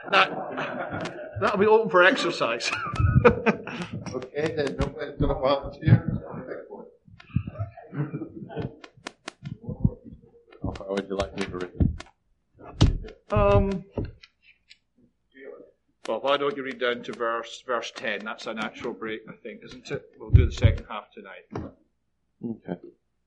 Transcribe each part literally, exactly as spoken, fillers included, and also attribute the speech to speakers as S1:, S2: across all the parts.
S1: that, that'll be open for exercise.
S2: Okay, then nobody's going to volunteer.
S3: How far would you like me to read?
S1: Um, well, why don't you read down to verse verse ten? That's a natural break, I think, isn't it? We'll do the second half tonight.
S3: Okay.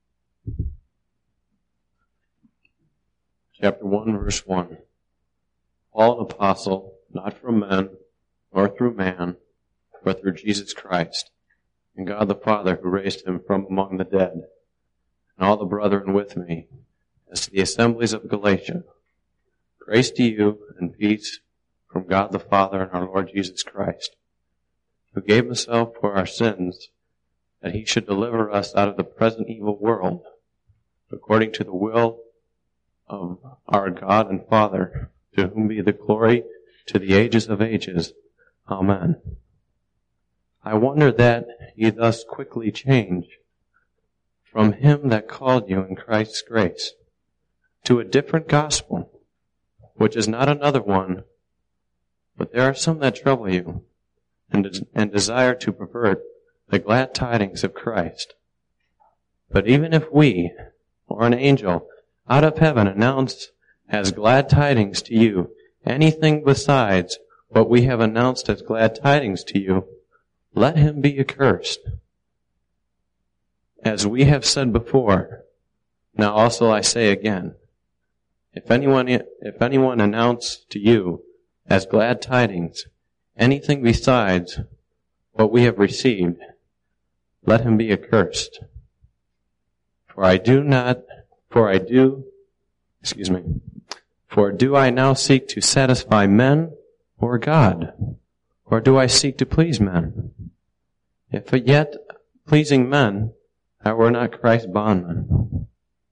S3: Chapter one, verse one. Paul, an apostle, not from men, nor through man, but through Jesus Christ, and God the Father who raised him from among the dead, and all the brethren with me, as to the assemblies of Galatia. Grace to you and peace from God the Father and our Lord Jesus Christ, who gave himself for our sins, that he should deliver us out of the present evil world, according to the will of our God and Father, to whom be the glory to the ages of ages. Amen. I wonder that ye thus quickly change from him that called you in Christ's grace to a different gospel, which is not another one, but there are some that trouble you, and, des- and desire to pervert the glad tidings of Christ. But even if we, or an angel, out of heaven announce as glad tidings to you anything besides what we have announced as glad tidings to you, let him be accursed. As we have said before, now also I say again, If anyone, if anyone announce to you as glad tidings anything besides what we have received, let him be accursed. For I do not, for I do, excuse me, for do I now seek to satisfy men or God? Or do I seek to please men? If yet pleasing men, I were not Christ's bondman.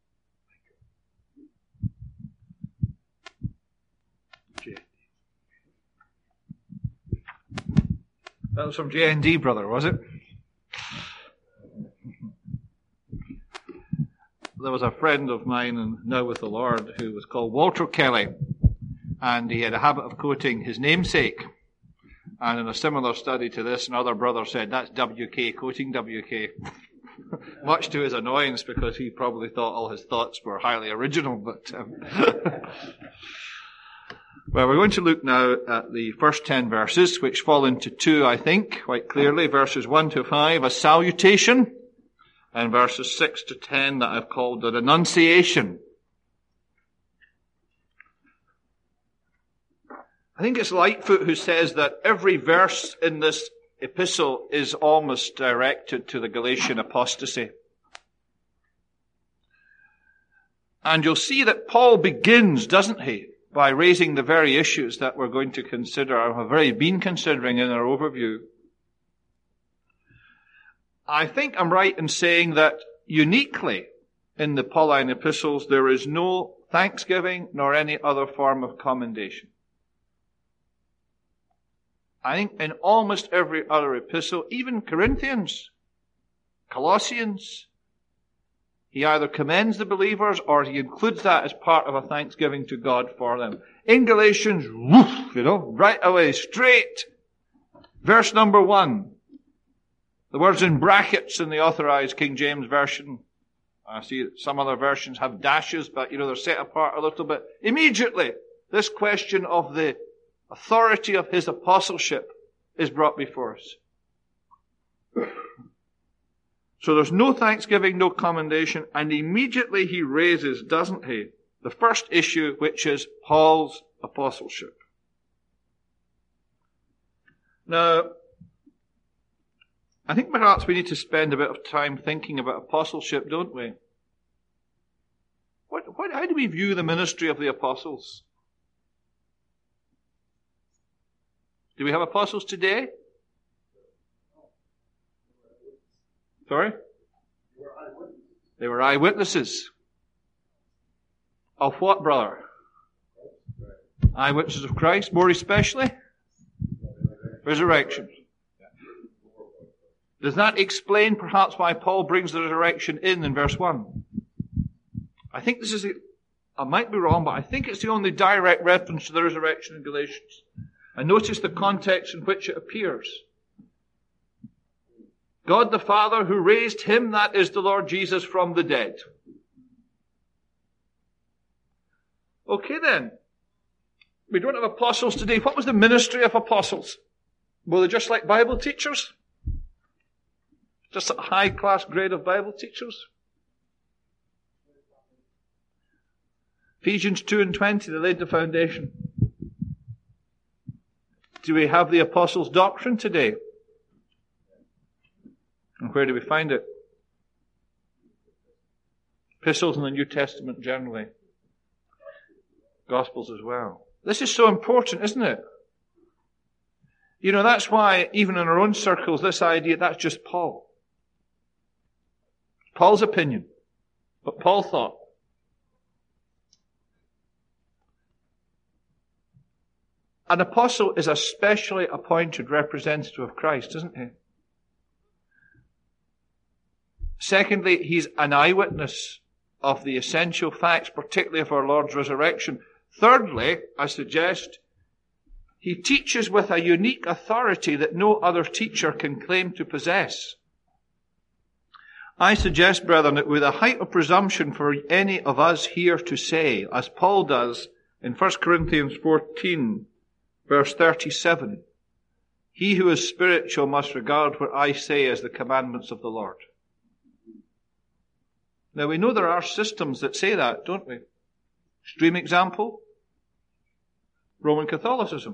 S1: That was from J N D, brother, was it? There was a friend of mine, and now with the Lord, who was called Walter Kelly, and he had a habit of quoting his namesake. And in a similar study to this, another brother said, that's W K quoting W K. Much to his annoyance, because he probably thought all his thoughts were highly original. But um, well, we're going to look now at the first ten verses, which fall into two, I think, quite clearly. Verses one to five, a salutation, and verses six to ten that I've called the denunciation. I think it's Lightfoot who says that every verse in this epistle is almost directed to the Galatian apostasy. And you'll see that Paul begins, doesn't he, by raising the very issues that we're going to consider, or have already been considering in our overview. I think I'm right in saying that uniquely in the Pauline epistles, there is no thanksgiving nor any other form of commendation. I think in almost every other epistle, even Corinthians, Colossians, he either commends the believers or he includes that as part of a thanksgiving to God for them. In Galatians, woof, you know, right away, straight. Verse number one. The word's in brackets in the Authorized King James Version. I see some other versions have dashes, but, you know, they're set apart a little bit. Immediately, this question of the authority of his apostleship is brought before us. So there's no thanksgiving, no commendation, and immediately he raises, doesn't he, the first issue, which is Paul's apostleship. Now, I think perhaps we need to spend a bit of time thinking about apostleship, don't we? What, what, how do we view the ministry of the apostles? Do we have apostles today? Sorry? They were eyewitnesses. Of what, brother? Eyewitnesses of Christ, more especially? Resurrection. Does that explain perhaps why Paul brings the resurrection in in verse one? I think this is a, I might be wrong, but I think it's the only direct reference to the resurrection in Galatians. And notice the context in which it appears. God the Father who raised him, that is the Lord Jesus, from the dead. Okay then. We don't have apostles today. What was the ministry of apostles? Were they just like Bible teachers? Just a high class grade of Bible teachers? Ephesians two and twenty, they laid the foundation. Do we have the apostles' doctrine today? And where do we find it? Epistles in the New Testament generally. Gospels as well. This is so important, isn't it? You know, that's why even in our own circles, this idea, that's just Paul. Paul's opinion. What Paul thought. An apostle is a specially appointed representative of Christ, isn't he? Secondly, he's an eyewitness of the essential facts, particularly of our Lord's resurrection. Thirdly, I suggest, he teaches with a unique authority that no other teacher can claim to possess. I suggest, brethren, that with a height of presumption for any of us here to say, as Paul does in First Corinthians fourteen, verse thirty-seven, he who is spiritual must regard what I say as the commandments of the Lord. Now we know there are systems that say that, don't we? Extreme example, Roman Catholicism.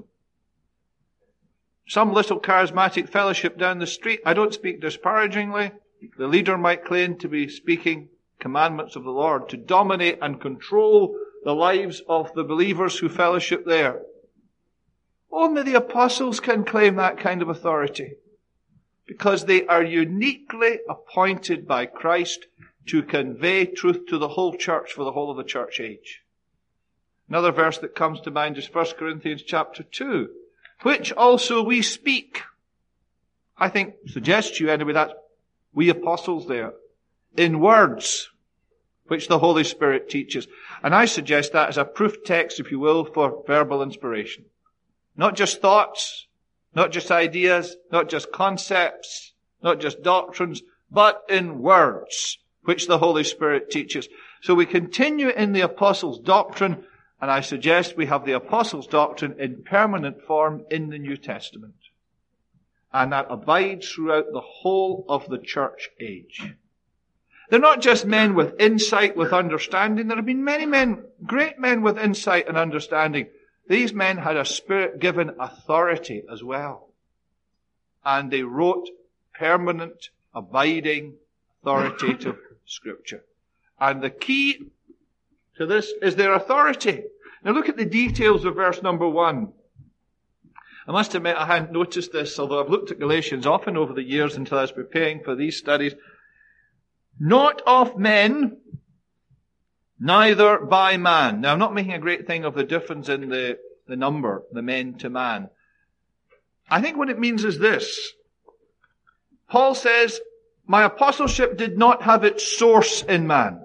S1: Some little charismatic fellowship down the street, I don't speak disparagingly, the leader might claim to be speaking commandments of the Lord, to dominate and control the lives of the believers who fellowship there. Only the apostles can claim that kind of authority, because they are uniquely appointed by Christ to convey truth to the whole church for the whole of the church age. Another verse that comes to mind is First Corinthians chapter two, which also we speak. I think, suggest to you anyway, that we apostles there, in words, which the Holy Spirit teaches. And I suggest that as a proof text, if you will, for verbal inspiration. Not just thoughts, not just ideas, not just concepts, not just doctrines, but in words, which the Holy Spirit teaches. So we continue in the apostles' doctrine, and I suggest we have the apostles' doctrine in permanent form in the New Testament. And that abides throughout the whole of the church age. They're not just men with insight, with understanding. There have been many men, great men with insight and understanding. These men had a Spirit-given authority as well. And they wrote permanent, abiding, authoritative Scripture. And the key to this is their authority. Now look at the details of verse number one. I must admit I hadn't noticed this, although I've looked at Galatians often over the years until I was preparing for these studies. Not of men, neither by man. Now I'm not making a great thing of the difference in the, the number, the men to man. I think what it means is this. Paul says, my apostleship did not have its source in man.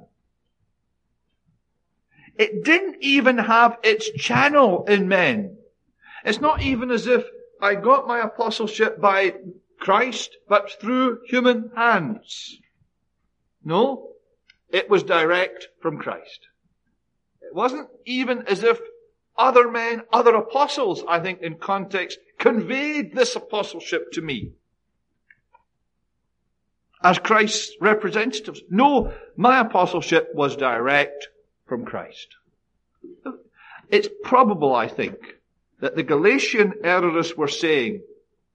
S1: It didn't even have its channel in men. It's not even as if I got my apostleship by Christ, but through human hands. No, it was direct from Christ. It wasn't even as if other men, other apostles, I think in context, conveyed this apostleship to me as Christ's representatives. No, my apostleship was direct from Christ. It's probable, I think, that the Galatian errorists were saying,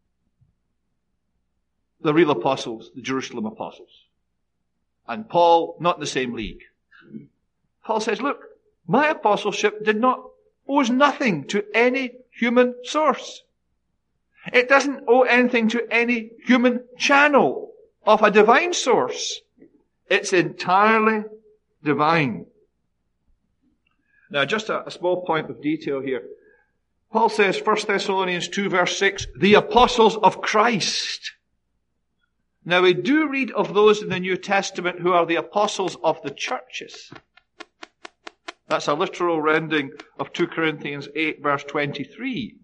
S1: the real apostles, the Jerusalem apostles, and Paul, not in the same league. Paul says, look, my apostleship did not, owes nothing to any human source. It doesn't owe anything to any human channel of a divine source. It's entirely divine. Now, just a, a small point of detail here. Paul says, First Thessalonians two verse six, the apostles of Christ. Now we do read of those in the New Testament who are the apostles of the churches. That's a literal rendering of two Corinthians eight verse twenty-three.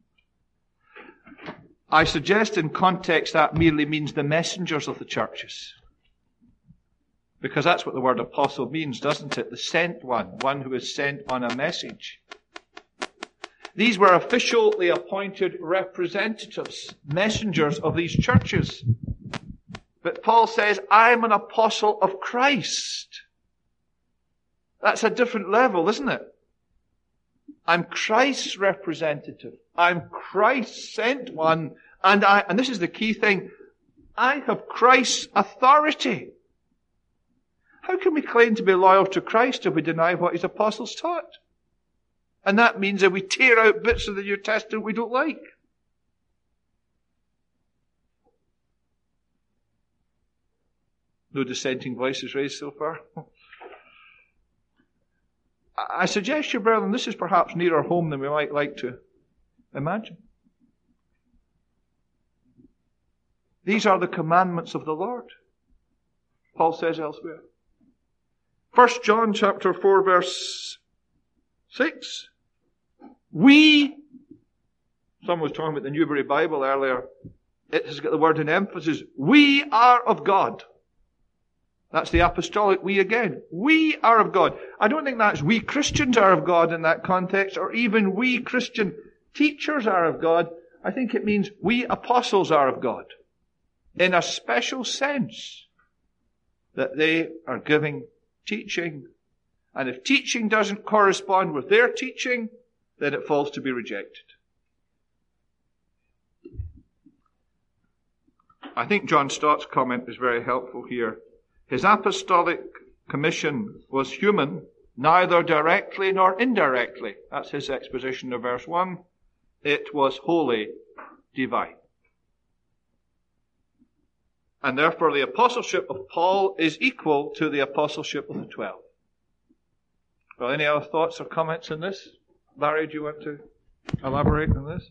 S1: I suggest in context that merely means the messengers of the churches. Because that's what the word apostle means, doesn't it? The sent one, one who is sent on a message. These were officially appointed representatives, messengers of these churches. But Paul says, I'm an apostle of Christ. That's a different level, isn't it? I'm Christ's representative. I'm Christ's sent one. And I, and this is the key thing, I have Christ's authority. How can we claim to be loyal to Christ if we deny what his apostles taught? And that means that we tear out bits of the New Testament we don't like. No dissenting voices raised so far. I suggest you, brethren, this is perhaps nearer home than we might like to imagine. These are the commandments of the Lord, Paul says elsewhere. First John chapter four verse six. We, someone was talking about the Newbury Bible earlier, it has got the word in emphasis, we are of God. That's the apostolic we again. We are of God. I don't think that's we Christians are of God in that context, or even we Christian teachers are of God. I think it means we apostles are of God. In a special sense, that they are giving teaching. And if teaching doesn't correspond with their teaching, then it falls to be rejected. I think John Stott's comment is very helpful here. His apostolic commission was human, neither directly nor indirectly. That's his exposition of verse one. It was wholly divine. And therefore the apostleship of Paul is equal to the apostleship of the twelve. Well, any other thoughts or comments on this? Larry, do you want to elaborate on this?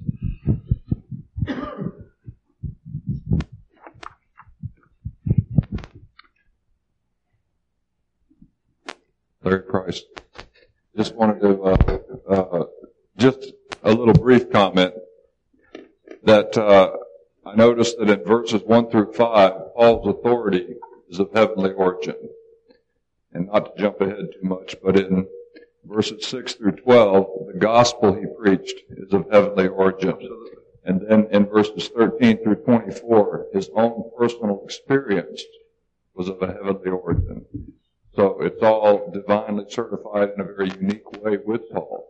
S4: Larry Price. Just wanted to, uh, uh, just a little brief comment that, uh, I noticed that in verses one through five, Paul's authority is of heavenly origin. And not to jump ahead too much, but in verses six through twelve, the gospel he preached is of heavenly origin. And then in verses thirteen through twenty-four, his own personal experience was of a heavenly origin. So it's all divinely certified in a very unique way with Paul.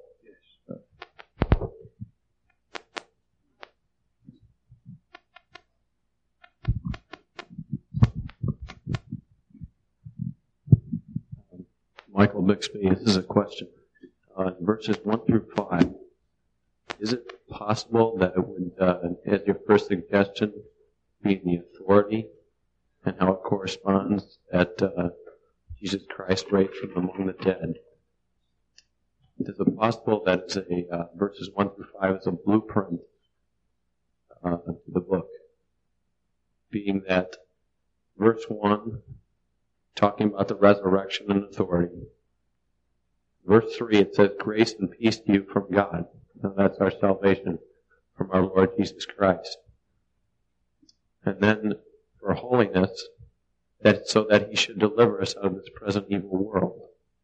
S3: Michael Bixby, this is a question. Uh, verses one through five, is it possible that it would, uh, as your first suggestion, be the authority and how it corresponds at uh, Jesus Christ raised from among the dead? Is it possible that it's a, uh, verses one through five is a blueprint uh, to the book? Being that verse one, talking about the resurrection and authority. Verse three, it says, grace and peace to you from God. Now that's our salvation from our Lord Jesus Christ. And then for holiness, that so that he should deliver us out of this present evil world.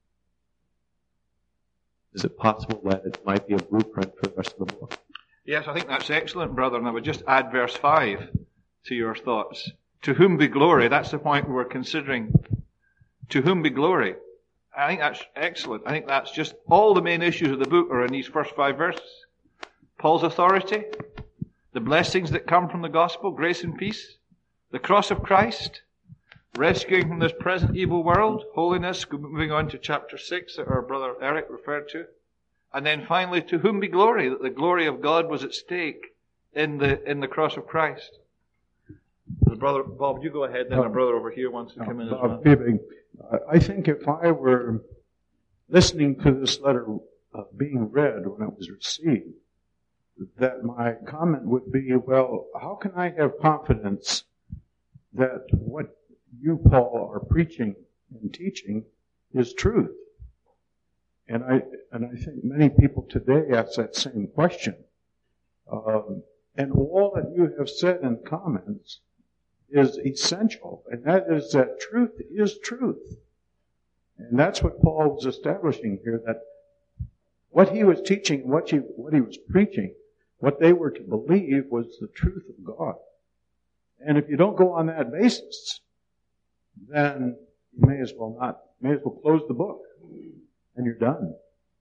S3: Is it possible that it might be a blueprint for the rest of the book?
S1: Yes, I think that's excellent, brother. And I would just add verse five to your thoughts. To whom be glory? That's the point we were considering. To whom be glory? I think that's excellent. I think that's just all the main issues of the book are in these first five verses. Paul's authority, the blessings that come from the gospel, grace and peace, the cross of Christ, rescuing from this present evil world, holiness, moving on to chapter six that our brother Eric referred to. And then finally, to whom be glory? That the glory of God was at stake in the in the cross of Christ. Brother Bob, you go ahead, then our brother over here wants to come in as well.
S5: Bibbing, I think if I were listening to this letter uh, being read when it was received, that my comment would be, well, how can I have confidence that what you, Paul, are preaching and teaching is truth? And I, and I think many people today ask that same question. Um, and all that you have said in comments is essential, and that is that truth is truth. And that's what Paul was establishing here, that what he was teaching, what he, what he was preaching, what they were to believe was the truth of God. And if you don't go on that basis, then you may as well not, may as well close the book, and you're done.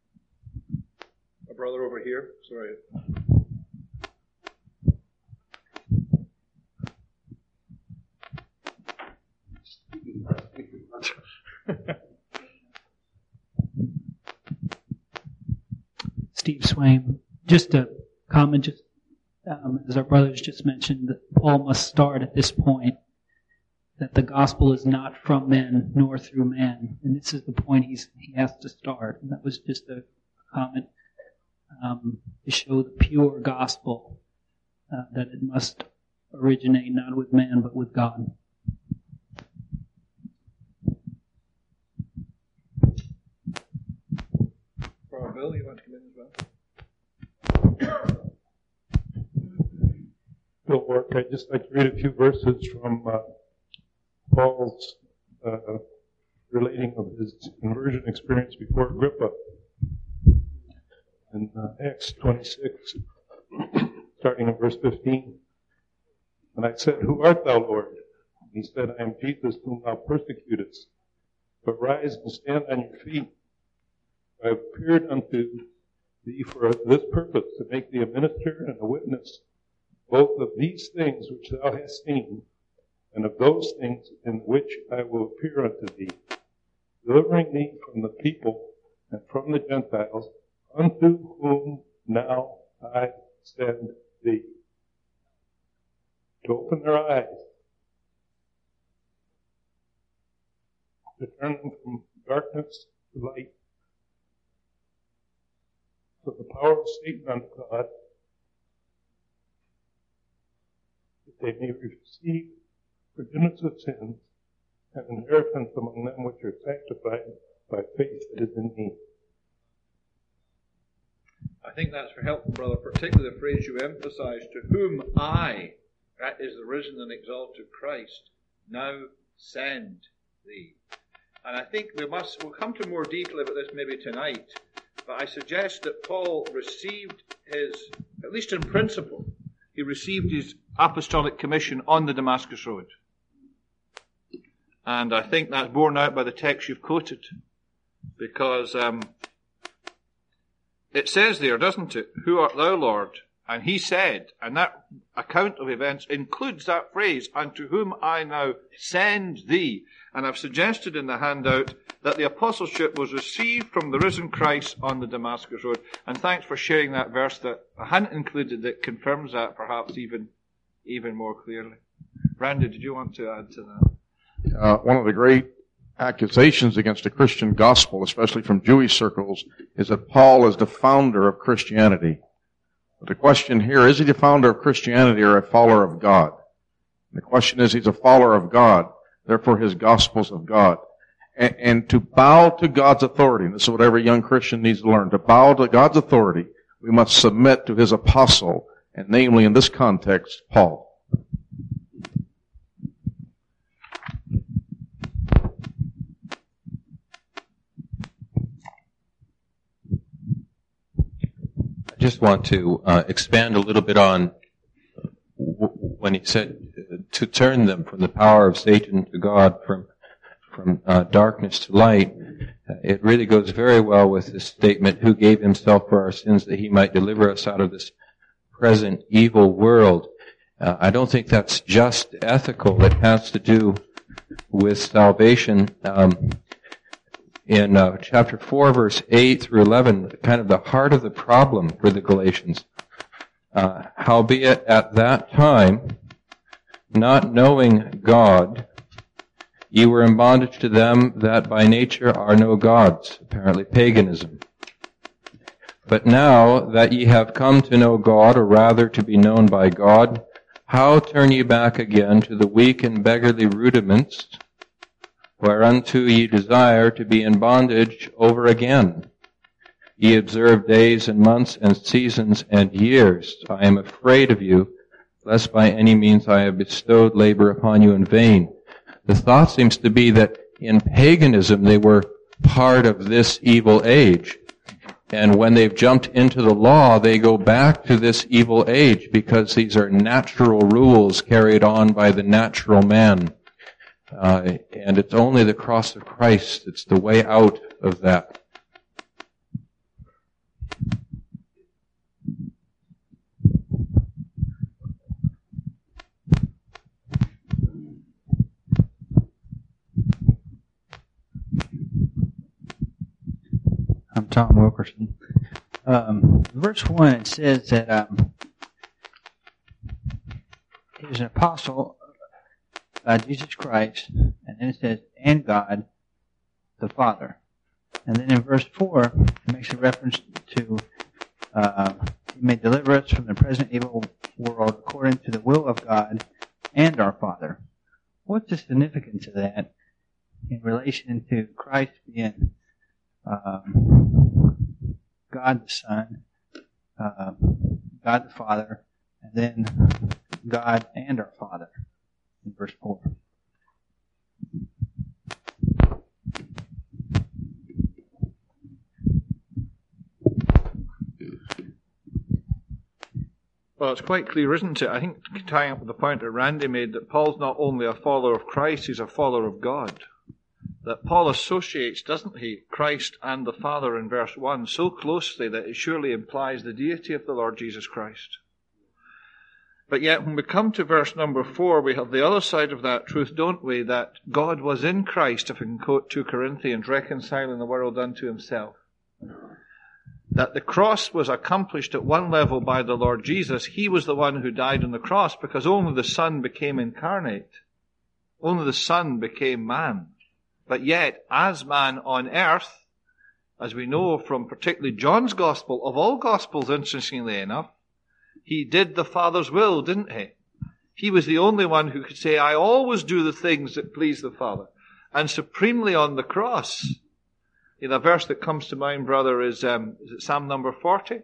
S1: A brother over here, sorry.
S6: Steve Swain, just a comment, just um, as our brothers just mentioned, that Paul must start at this point, that the gospel is not from men nor through man, and this is the point he's he has to start. And that was just a comment um, to show the pure gospel, uh, that it must originate not with man but with God.
S1: Bill, you want to come in as well?
S7: Bill Work, I'd just like to read a few verses from uh, Paul's uh, relating of his conversion experience before Agrippa. In uh, Acts twenty-six, starting in verse fifteen. And I said, "Who art thou, Lord?" He said, "I am Jesus whom thou persecutest. But rise and stand on your feet. I have appeared unto thee for this purpose, to make thee a minister and a witness, both of these things which thou hast seen, and of those things in which I will appear unto thee, delivering thee from the people and from the Gentiles, unto whom now I send thee." To open their eyes, to turn them from darkness to light, so the power of Satan unto God, that they may receive forgiveness of sins and inheritance among them which are sanctified by faith that is in me.
S1: I think that's for helpful, brother, particularly the phrase you emphasized, to whom I, that is the risen and exalted Christ, now send thee. And I think we must, we'll come to more detail about this maybe tonight, but I suggest that Paul received his, at least in principle, he received his apostolic commission on the Damascus Road. And I think that's borne out by the text you've quoted. Because um, it says there, doesn't it? "Who art thou, Lord?" And he said, and that account of events includes that phrase, "unto whom I now send thee." And I've suggested in the handout that the apostleship was received from the risen Christ on the Damascus Road. And thanks for sharing that verse that I hadn't included that confirms that perhaps even, even more clearly. Randy, did you want to add to that?
S8: Uh, one of the great accusations against the Christian gospel, especially from Jewish circles, is that Paul is the founder of Christianity. But the question here, is he the founder of Christianity or a follower of God? And the question is, he's a follower of God, therefore his gospel's of God. And, and to bow to God's authority, and this is what every young Christian needs to learn, to bow to God's authority, we must submit to his apostle, and namely in this context, Paul.
S3: I just want to uh, expand a little bit on w- when he said uh, to turn them from the power of Satan to God, from from uh, darkness to light. Uh, it really goes very well with this statement, "who gave himself for our sins that he might deliver us out of this present evil world." Uh, I don't think that's just ethical. It has to do with salvation. Um, in uh, chapter four, verse eight through eleven, kind of the heart of the problem for the Galatians. Uh, howbeit at that time, not knowing God, ye were in bondage to them that by nature are no gods, apparently paganism. But now that ye have come to know God, or rather to be known by God, how turn ye back again to the weak and beggarly rudiments, whereunto ye desire to be in bondage over again?
S9: Ye observe days and months and seasons and years. I am afraid of you, lest by any means I have bestowed labor upon you in vain. The thought seems to be that in paganism they were part of this evil age. And when they've jumped into the law, they go back to this evil age because these are natural rules carried on by the natural man. Uh, and it's only the cross of Christ that's the way out of that.
S10: I'm Tom Wilkerson. Um, verse one, it says that um, he was an apostle by Jesus Christ, and then it says, and God the Father. And then in verse four, it makes a reference to uh, he may deliver us from the present evil world according to the will of God and our Father. What's the significance of that in relation to Christ being um, God the Son, uh, God the Father, and then God and our Father in verse four?
S1: Well, it's quite clear, isn't it? I think tying up with the point that Randy made, that Paul's not only a follower of Christ, he's a follower of God. That Paul associates, doesn't he, Christ and the Father in verse one so closely that it surely implies the deity of the Lord Jesus Christ. But yet when we come to verse number four, we have the other side of that truth, don't we? That God was in Christ, if we can quote two Corinthians, reconciling the world unto himself. That the cross was accomplished at one level by the Lord Jesus. He was the one who died on the cross because only the Son became incarnate. Only the Son became man. But yet, as man on earth, as we know from particularly John's Gospel, of all Gospels, interestingly enough, he did the Father's will, didn't he? He was the only one who could say, I always do the things that please the Father. And supremely on the cross, you know, the verse that comes to mind, brother, is, um, is it Psalm number forty?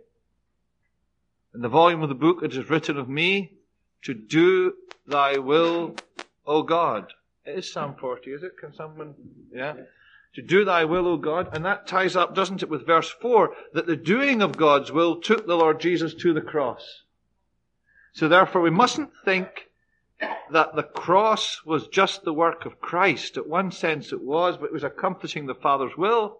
S1: In the volume of the book it is written of me, to do thy will, O God. It is Psalm forty, is it? Can someone, yeah? To do thy will, O God. And that ties up, doesn't it, with verse four, that the doing of God's will took the Lord Jesus to the cross. So therefore we mustn't think that the cross was just the work of Christ. In one sense it was, but it was accomplishing the Father's will.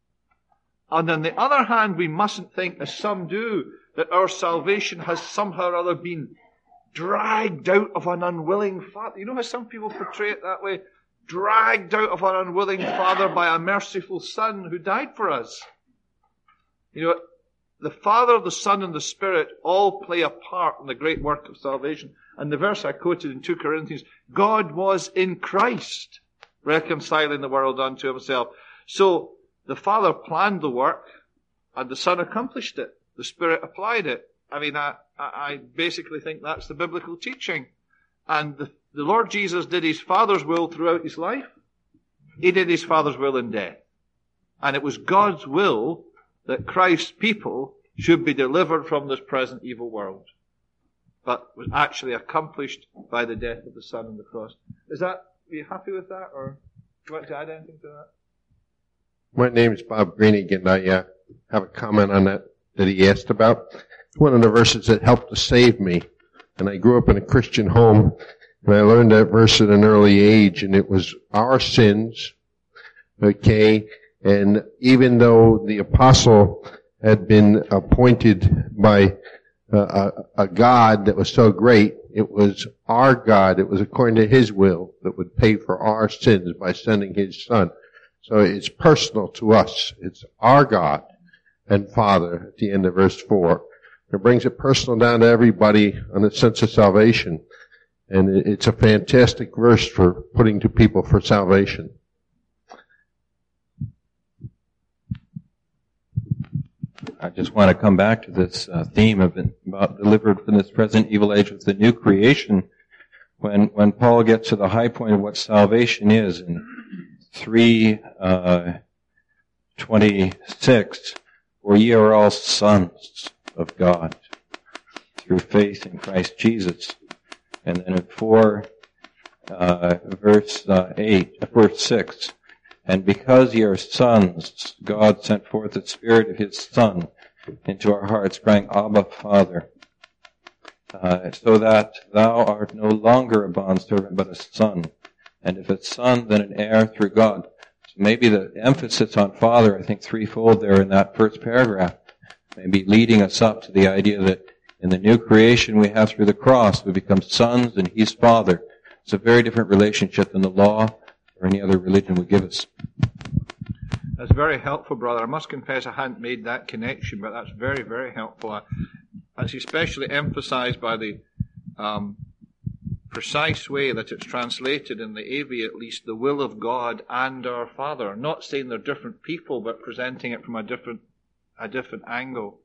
S1: And on the other hand, we mustn't think, as some do, that our salvation has somehow or other been dragged out of an unwilling Father. You know how some people portray it that way? Dragged out of an unwilling Father by a merciful Son who died for us. You know, the Father, the Son, and the Spirit all play a part in the great work of salvation. And the verse I quoted in two Corinthians, God was in Christ, reconciling the world unto himself. So, the Father planned the work, and the Son accomplished it. The Spirit applied it. I mean, I, I basically think that's the biblical teaching. And the, the Lord Jesus did his Father's will throughout his life. He did his Father's will in death. And it was God's will that Christ's people should be delivered from this present evil world. But was actually accomplished by the death of the Son on the cross. Is that, are you happy with that? Or do you want to add anything to that?
S2: My name is Bob Greenig, and I uh, have a comment on that that he asked about. One of the verses that helped to save me. And I grew up in a Christian home, and I learned that verse at an early age, and it was our sins, okay? And even though the apostle had been appointed by uh, a, a God that was so great, it was our God, it was according to his will, that would pay for our sins by sending his Son. So it's personal to us. It's our God and Father at the end of verse four. It brings it personal down to everybody on the sense of salvation. And it's a fantastic verse for putting to people for salvation.
S9: I just want to come back to this uh, theme of about delivered from this present evil age with the new creation. When when Paul gets to the high point of what salvation is in three uh, twenty-six, For ye are all sons of God through faith in Christ Jesus. And then in four, uh, verse uh, eight, uh, verse six, and because ye are sons, God sent forth the Spirit of His Son into our hearts, crying, Abba, Father. Uh, so that thou art no longer a bondservant, but a son. And if a son, then an heir through God. So maybe the emphasis on father, I think threefold there in that first paragraph, maybe leading us up to the idea that in the new creation we have through the cross, we become sons and He's Father. It's a very different relationship than the law or any other religion would give us.
S1: That's very helpful, brother. I must confess I hadn't made that connection, but that's very, very helpful. That's especially emphasized by the um, precise way that it's translated in the A V, at least, the will of God and our Father. Not saying they're different people, but presenting it from a different, a different angle.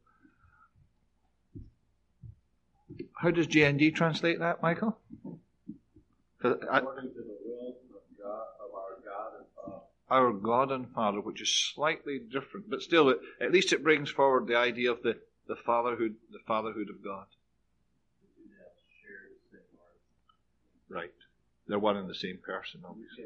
S1: How does J N D translate that, Michael? I,
S3: According to the will of God, of our God and Father.
S1: Our God and Father, which is slightly different, but still, it, at least it brings forward the idea of the, the fatherhood, the fatherhood of God. Right, they're one and the same person, obviously.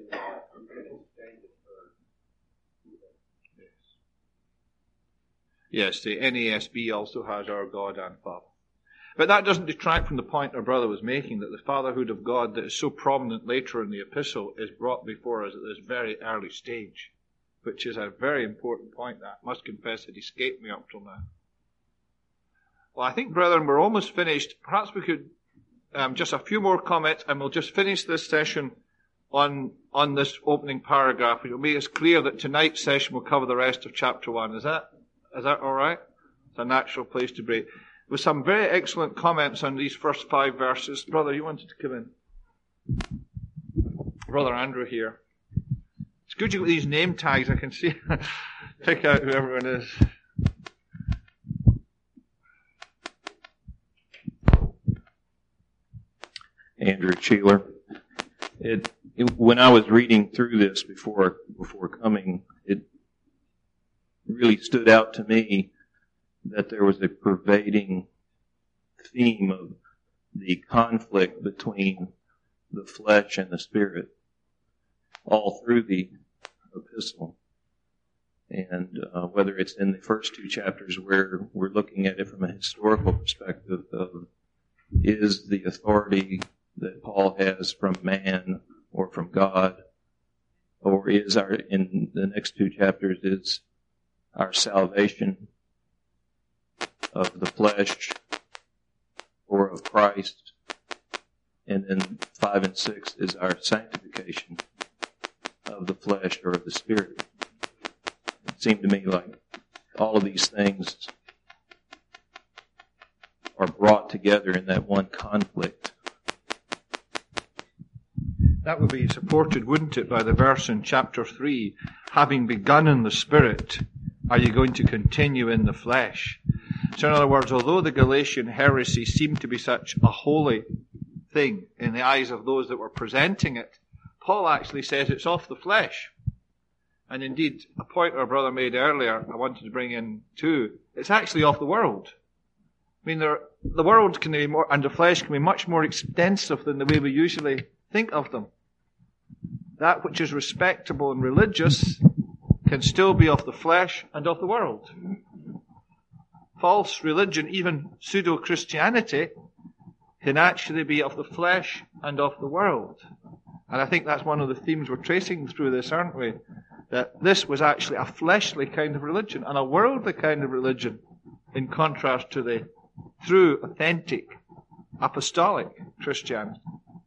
S1: Yes, the N A S B also has our God and Father. But that doesn't detract from the point our brother was making, that the fatherhood of God that is so prominent later in the epistle is brought before us at this very early stage, which is a very important point that I must confess had escaped me up till now. Well, I think, brethren, we're almost finished. Perhaps we could um, just a few more comments, and we'll just finish this session on on this opening paragraph. It will make us clear that tonight's session will cover the rest of chapter one. Is that is that all right? It's a natural place to break. With some very excellent comments on these first five verses. Brother, you wanted to come in. Brother Andrew here. It's good you got these name tags. I can see. Pick out who everyone is.
S11: Andrew Cheeler. It, it, when I was reading through this before before coming, it really stood out to me that there was a pervading theme of the conflict between the flesh and the spirit all through the epistle. And uh, whether it's in the first two chapters where we're looking at it from a historical perspective of is the authority that Paul has from man or from God, or is our, in the next two chapters, is our salvation of the flesh or of Christ, and then five and six is our sanctification of the flesh or of the spirit. It seemed to me like all of these things are brought together in that one conflict.
S1: That would be supported, wouldn't it, by the verse in chapter three, having begun in the spirit, are you going to continue in the flesh? So in other words, although the Galatian heresy seemed to be such a holy thing in the eyes of those that were presenting it, Paul actually says it's off the flesh. And indeed, a point our brother made earlier, I wanted to bring in too, it's actually off the world. I mean, there, the world can be more, and the flesh can be much more extensive than the way we usually think of them. That which is respectable and religious can still be of the flesh and of the world. False religion, even pseudo-Christianity, can actually be of the flesh and of the world. And I think that's one of the themes we're tracing through this, aren't we? That this was actually a fleshly kind of religion and a worldly kind of religion, in contrast to the true, authentic, apostolic Christianity.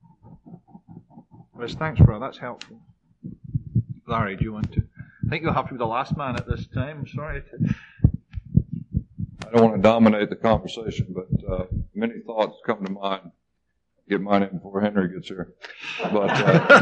S1: Well, thanks, brother. That's helpful. Larry, do you want to? I think you'll have to be the last man at this time. Sorry to...
S4: I don't want to dominate the conversation, but uh, many thoughts come to mind. Get mine in before Henry gets here. But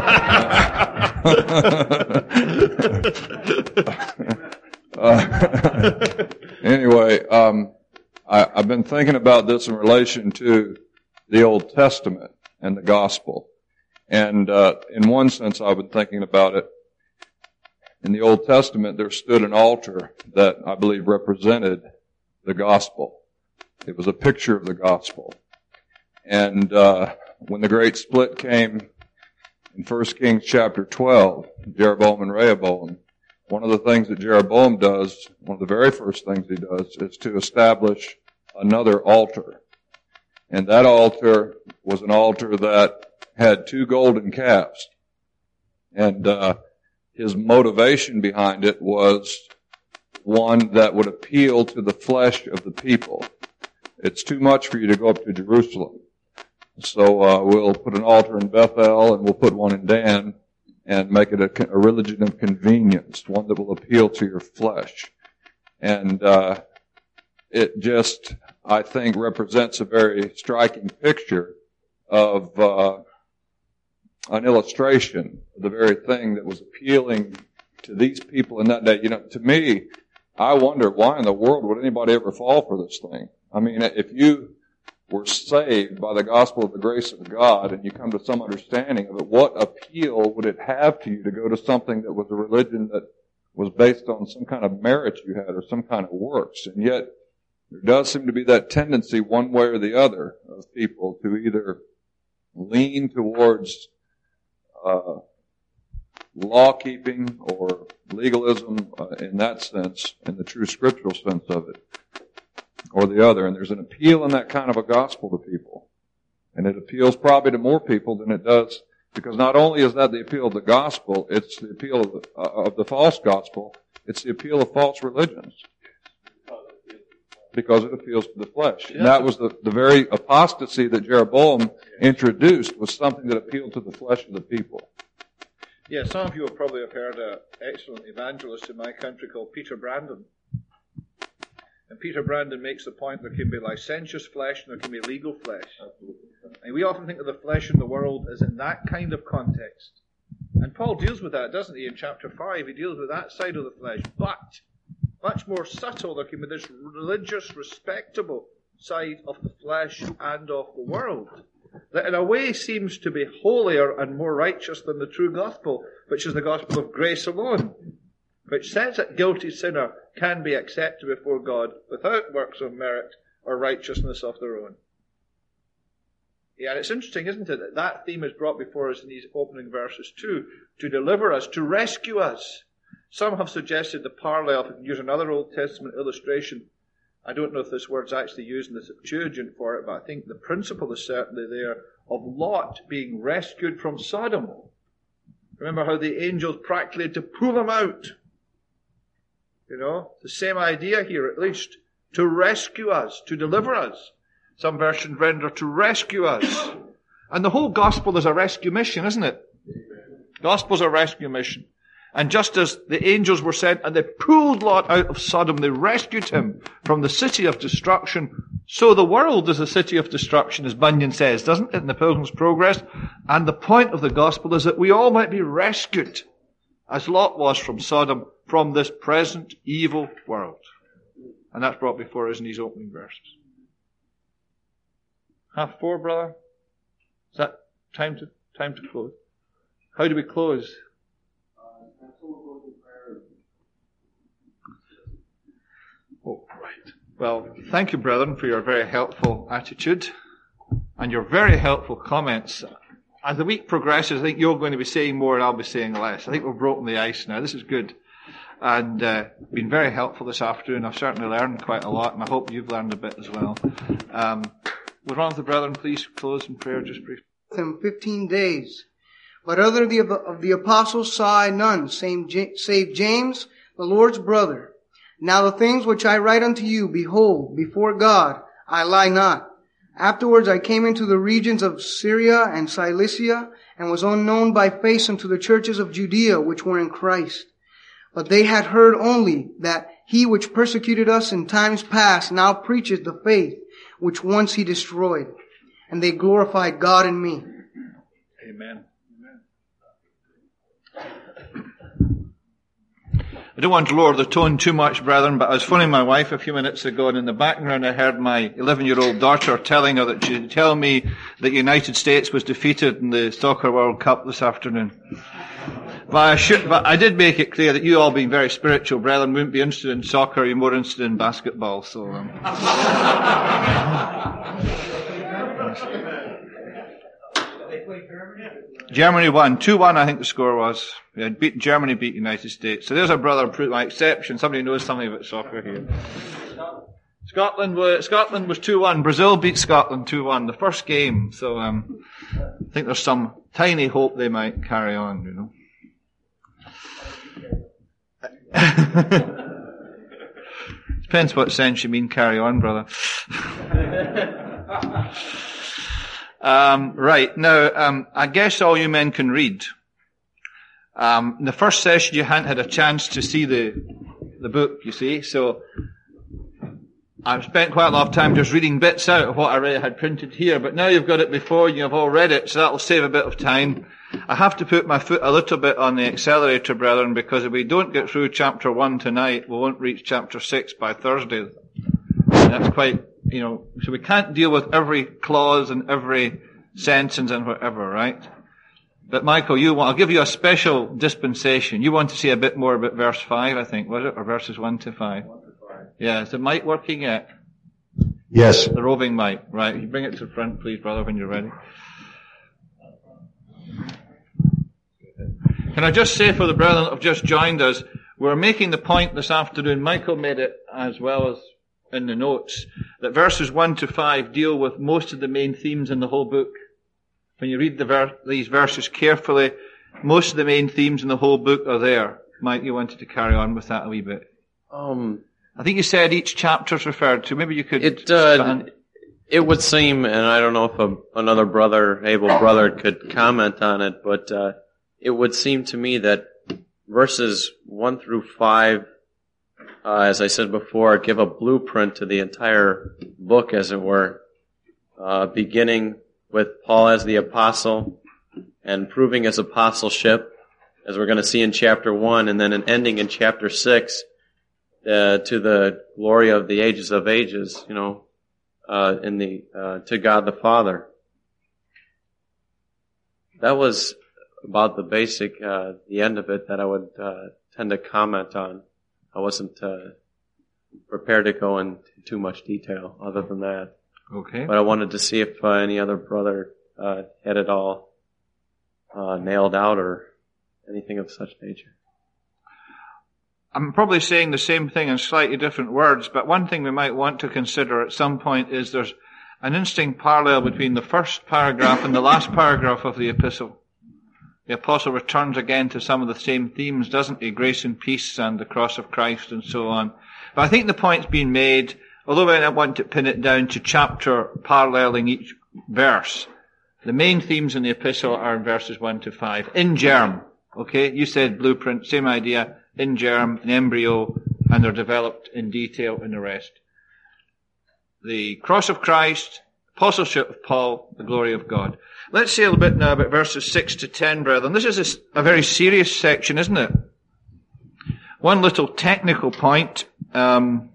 S4: uh, uh, anyway, um, I, I've been thinking about this in relation to the Old Testament and the gospel. And uh, in one sense, I've been thinking about it in the Old Testament, there stood an altar that I believe represented the gospel. It was a picture of the gospel. And uh, when the great split came in First Kings chapter twelve, Jeroboam and Rehoboam, one of the things that Jeroboam does, one of the very first things he does, is to establish another altar. And that altar was an altar that had two golden calves. And uh, his motivation behind it was one that would appeal to the flesh of the people. It's too much for you to go up to Jerusalem. So uh, we'll put an altar in Bethel and we'll put one in Dan and make it a, a religion of convenience, one that will appeal to your flesh. And uh, it just, I think, represents a very striking picture of uh, an illustration of the very thing that was appealing to these people in that day. You know, to me, I wonder why in the world would anybody ever fall for this thing? I mean, if you were saved by the gospel of the grace of God and you come to some understanding of it, what appeal would it have to you to go to something that was a religion that was based on some kind of merit you had or some kind of works? And yet there does seem to be that tendency one way or the other of people to either lean towards uh, law-keeping or legalism uh, in that sense, in the true scriptural sense of it, or the other. And there's an appeal in that kind of a gospel to people. And it appeals probably to more people than it does, because not only is that the appeal of the gospel, it's the appeal of the, uh, of the false gospel, it's the appeal of false religions. Because it appeals to the flesh. And that was the, the very apostasy that Jeroboam introduced, was something that appealed to the flesh of the people.
S1: Yeah, some of you will probably have heard an excellent evangelist in my country called Peter Brandon. And Peter Brandon makes the point there can be licentious flesh and there can be legal flesh. And we often think of the flesh in the world as in that kind of context. And Paul deals with that, doesn't he, in chapter five? He deals with that side of the flesh. But, much more subtle, there can be this religious, respectable side of the flesh and of the world that in a way seems to be holier and more righteous than the true gospel, which is the gospel of grace alone, which says that guilty sinner can be accepted before God without works of merit or righteousness of their own. Yeah, and it's interesting, isn't it, that that theme is brought before us in these opening verses too, to deliver us, to rescue us. Some have suggested the parallel, if we can use another Old Testament illustration. I don't know if this word's actually used in the Septuagint for it, but I think the principle is certainly there of Lot being rescued from Sodom. Remember how the angels practically had to pull him out. You know, the same idea here at least, to rescue us, to deliver us. Some versions render to rescue us. And the whole gospel is a rescue mission, isn't it? Gospel's a rescue mission. And just as the angels were sent and they pulled Lot out of Sodom, they rescued him from the city of destruction, so the world is a city of destruction, as Bunyan says, doesn't it, in the Pilgrim's Progress? And the point of the gospel is that we all might be rescued, as Lot was from Sodom, from this present evil world. And that's brought before us in these opening verses. Half four, brother? Is that time to time to close? How do we close? Oh, right. Well, thank you, brethren, for your very helpful attitude and your very helpful comments. As the week progresses, I think you're going to be saying more and I'll be saying less. I think we've broken the ice now. This is good. And uh, been very helpful this afternoon. I've certainly learned quite a lot, and I hope you've learned a bit as well. Um, would one of the brethren please close in prayer just briefly?
S12: Him fifteen days. But other of the, of the apostles saw I none, save James, the Lord's brother. Now the things which I write unto you, behold, before God, I lie not. Afterwards I came into the regions of Syria and Cilicia, and was unknown by face unto the churches of Judea which were in Christ. But they had heard only that he which persecuted us in times past now preacheth the faith which once he destroyed. And they glorified God in me.
S1: Amen. I don't want to lower the tone too much, brethren, but I was phoning my wife a few minutes ago, and in the background I heard my eleven-year-old daughter telling her that she'd tell me that the United States was defeated in the Soccer World Cup this afternoon. But I should, but I did make it clear that you all being very spiritual brethren wouldn't be interested in soccer, you're more interested in basketball, so, um. Germany won. two one, I think the score was. Yeah, beat, Germany beat United States. So there's a brother, my exception. Somebody knows something about soccer here. Scotland was, Scotland was two one. Brazil beat Scotland two one. The first game. So, um, I think there's some tiny hope they might carry on, you know. Depends what sense you mean carry on, brother. Um, right, now, um, I guess all you men can read. Um, in the first session you hadn't had a chance to see the, the book, you see, so I've spent quite a lot of time just reading bits out of what I already had printed here, but now you've got it before you, you've all read it, so that'll save a bit of time. I have to put my foot a little bit on the accelerator, brethren, because if we don't get through chapter one tonight, we won't reach chapter six by Thursday. And that's quite, you know, so we can't deal with every clause and every sentence and whatever, right? But Michael, you want, I'll give you a special dispensation. You want to see a bit more about verse five, I think, was it? Or verses one to five? One to five. Yeah, is the mic working yet?
S2: Yes.
S1: The roving mic, right. You bring it to the front, please, brother, when you're ready. Can I just say for the brethren that have just joined us, we're making the point this afternoon, Michael made it as well as in the notes, that verses one to five deal with most of the main themes in the whole book. When you read the ver- these verses carefully, most of the main themes in the whole book are there. Mike, you wanted to carry on with that a wee bit.
S3: Um,
S1: I think you said each chapter's referred to. Maybe you could...
S3: It, uh, it would seem, and I don't know if a, another brother, able brother, could comment on it, but uh, it would seem to me that verses one through five, uh, as I said before, give a blueprint to the entire book, as it were, uh, beginning with Paul as the apostle and proving his apostleship, as we're going to see in chapter one, and then an ending in chapter six, uh, to the glory of the ages of ages, you know, uh, in the, uh, to God the Father. That was about the basic, uh, the end of it that I would, uh, tend to comment on. I wasn't, uh, prepared to go into too much detail other than that.
S1: Okay.
S3: But I wanted to see if uh, any other brother, uh, had it all, uh, nailed out or anything of such nature.
S1: I'm probably saying the same thing in slightly different words, but one thing we might want to consider at some point is there's an interesting parallel between the first paragraph and the last paragraph of the epistle. The apostle returns again to some of the same themes, doesn't he? Grace and peace and the cross of Christ and so on. But I think the point's been made, although I don't want to pin it down to chapter paralleling each verse. The main themes in the epistle are in verses one to five. In germ. Okay? You said blueprint, same idea. In germ, an embryo, and they're developed in detail in the rest. The cross of Christ, apostleship of Paul, the glory of God. Let's say a little bit now about verses six to ten, brethren. This is a, a very serious section, isn't it? One little technical point. Um,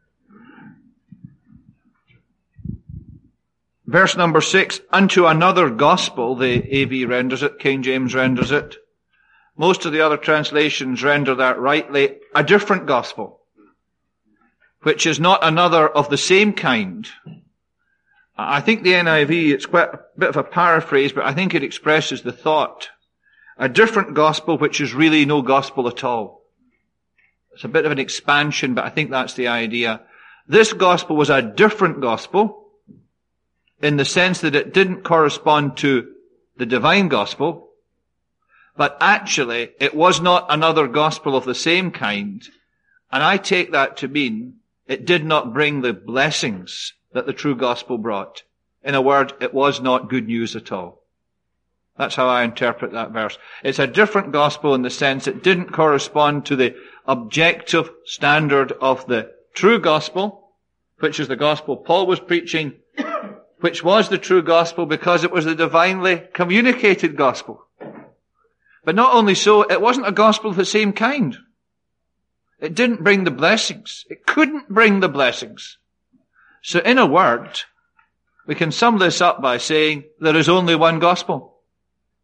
S1: verse number six, unto another gospel, the A V renders it, King James renders it. Most of the other translations render that rightly, a different gospel, which is not another of the same kind. I think the N I V, it's quite a bit of a paraphrase, but I think it expresses the thought. A different gospel, which is really no gospel at all. It's a bit of an expansion, but I think that's the idea. This gospel was a different gospel, in the sense that it didn't correspond to the divine gospel, but actually, it was not another gospel of the same kind. And I take that to mean it did not bring the blessings that the true gospel brought. In a word, it was not good news at all. That's how I interpret that verse. It's a different gospel in the sense it didn't correspond to the objective standard of the true gospel, which is the gospel Paul was preaching, which was the true gospel because it was the divinely communicated gospel. But not only so, it wasn't a gospel of the same kind. It didn't bring the blessings. It couldn't bring the blessings. So in a word, we can sum this up by saying there is only one gospel.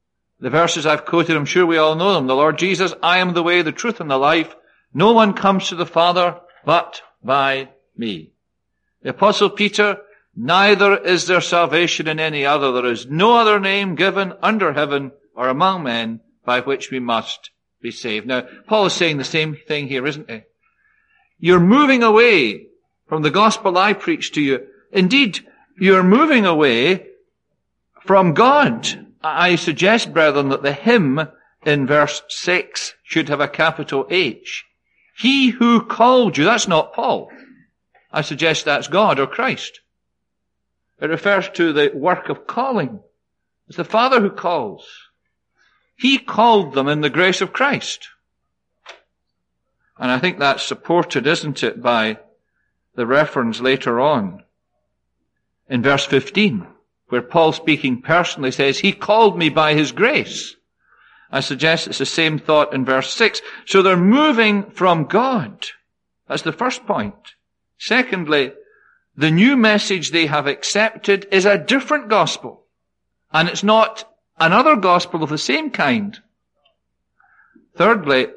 S1: The verses I've quoted, I'm sure we all know them. The Lord Jesus, I am the way, the truth, and the life. No one comes to the Father but by me. The Apostle Peter, neither is there salvation in any other. There is no other name given under heaven or among men by which we must be saved. Now, Paul is saying the same thing here, isn't he? You're moving away from the gospel I preached to you. Indeed, you're moving away from God. I suggest, brethren, that the hymn in verse six should have a capital H. He who called you, that's not Paul. I suggest that's God or Christ. It refers to the work of calling. It's the Father who calls. He called them in the grace of Christ. And I think that's supported, isn't it, by the reference later on in verse fifteen, where Paul, speaking personally, says, He called me by His grace. I suggest it's the same thought in verse six. So they're moving from God. That's the first point. Secondly, the new message they have accepted is a different gospel. And it's not another gospel of the same kind. Thirdly,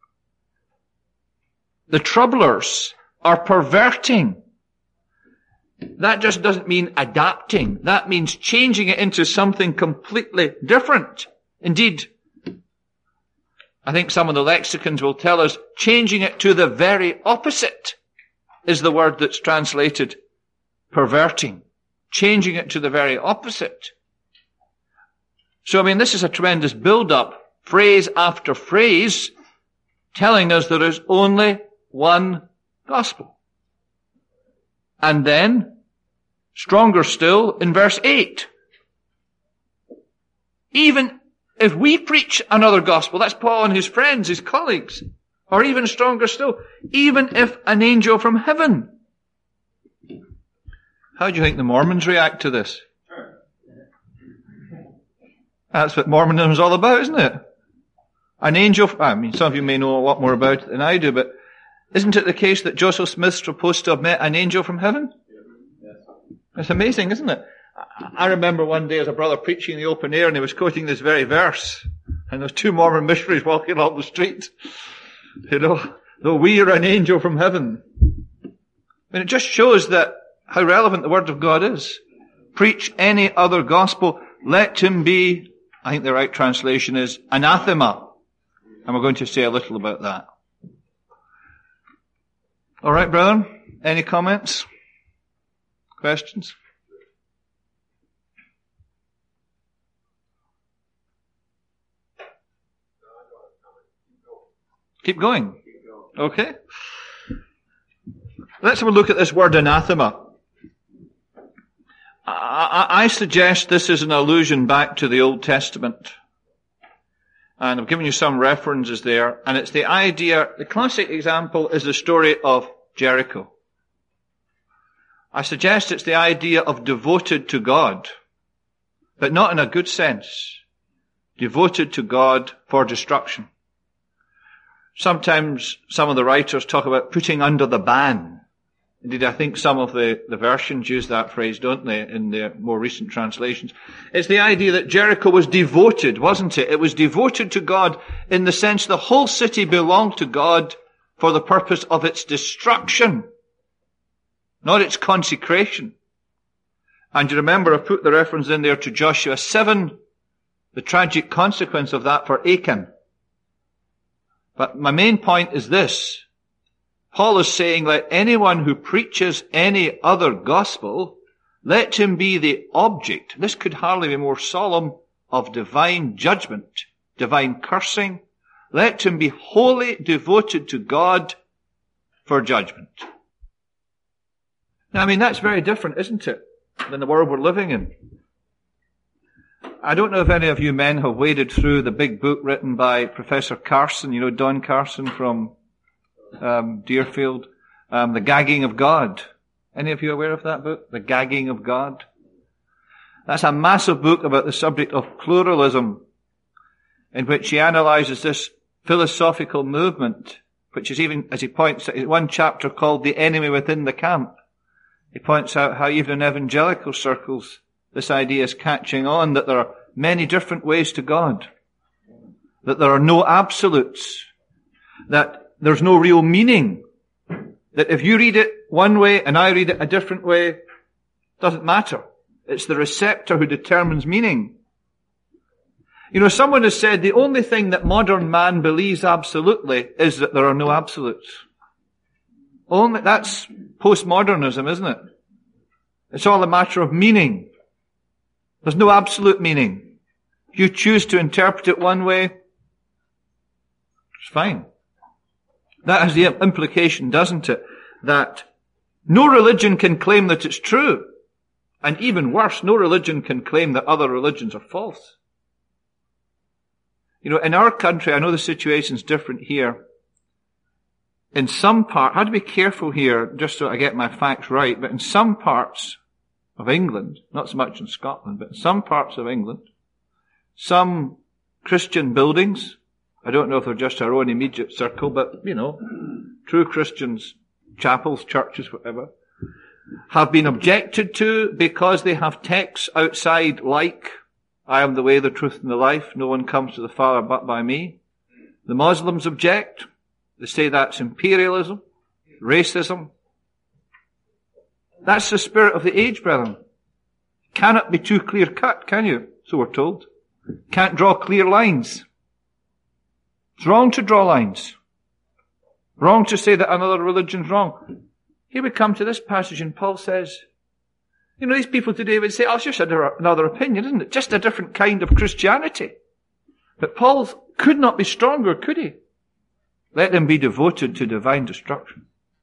S1: the troublers are perverting. That just doesn't mean adapting. That means changing it into something completely different. Indeed, I think some of the lexicons will tell us changing it to the very opposite is the word that's translated perverting. Changing it to the very opposite. So, I mean, this is a tremendous build-up, phrase after phrase, telling us there is only one gospel. And then, stronger still, in verse eight. Even if we preach another gospel, that's Paul and his friends, his colleagues, or even stronger still, even if an angel from heaven. How do you think the Mormons react to this? That's what Mormonism is all about, isn't it? An angel, I mean, some of you may know a lot more about it than I do, but isn't it the case that Joseph Smith's supposed to have met an angel from heaven? It's amazing, isn't it? I remember one day as a brother preaching in the open air, and he was quoting this very verse, and there was two Mormon missionaries walking along the street. You know, though we are an angel from heaven. I mean, it just shows that how relevant the Word of God is. Preach any other gospel, let him be, I think the right translation is, anathema. And we're going to say a little about that. All right, brethren, any comments? Questions? Keep going. Okay. Let's have a look at this word anathema. I, I suggest this is an allusion back to the Old Testament. And I've given you some references there. And it's the idea, the classic example is the story of Jericho. I suggest it's the idea of devoted to God, but not in a good sense. Devoted to God for destruction. Sometimes some of the writers talk about putting under the ban. Indeed, I think some of the, the versions use that phrase, don't they, in their more recent translations. It's the idea that Jericho was devoted, wasn't it? It was devoted to God in the sense the whole city belonged to God for the purpose of its destruction, not its consecration. And you remember, I've put the reference in there to Joshua seven, the tragic consequence of that for Achan. But my main point is this. Paul is saying, let anyone who preaches any other gospel, let him be the object, this could hardly be more solemn, of divine judgment, divine cursing. Let him be wholly devoted to God for judgment. Now, I mean, that's very different, isn't it, than the world we're living in. I don't know if any of you men have waded through the big book written by Professor Carson, you know, Don Carson from um, Deerfield, um, The Gagging of God. Any of you aware of that book? The Gagging of God? That's a massive book about the subject of pluralism, in which he analyzes this philosophical movement, which is even, as he points out, one chapter called The Enemy Within the Camp. He points out how even in evangelical circles, this idea is catching on, that there are many different ways to God. that there are no absolutes, that there's no real meaning, that if you read it one way and I read it a different way, it doesn't matter. It's the receptor who determines meaning. You know, someone has said the only thing that modern man believes absolutely is that there are no absolutes. Only, that's postmodernism, isn't it? It's all a matter of meaning. There's no absolute meaning. If you choose to interpret it one way, it's fine. That has the implication, doesn't it, that no religion can claim that it's true. And even worse, no religion can claim that other religions are false. You know, in our country, I know the situation's different here. In some part, I have to be careful here, just so I get my facts right, but in some parts of England, not so much in Scotland, but in some parts of England, some Christian buildings, I don't know if they're just our own immediate circle, but, you know, true Christians, chapels, churches, whatever, have been objected to because they have texts outside like, I am the way, the truth, and the life. No one comes to the Father but by me. The Muslims object. They say that's imperialism, racism. That's the spirit of the age, brethren. Cannot be too clear cut, can you? So we're told. Can't draw clear lines. It's wrong to draw lines. Wrong to say that another religion's wrong. Here we come to this passage and Paul says, you know, these people today would say, oh, it's just another opinion, isn't it? Just a different kind of Christianity. But Paul could not be stronger, could he? Let them be devoted to divine destruction.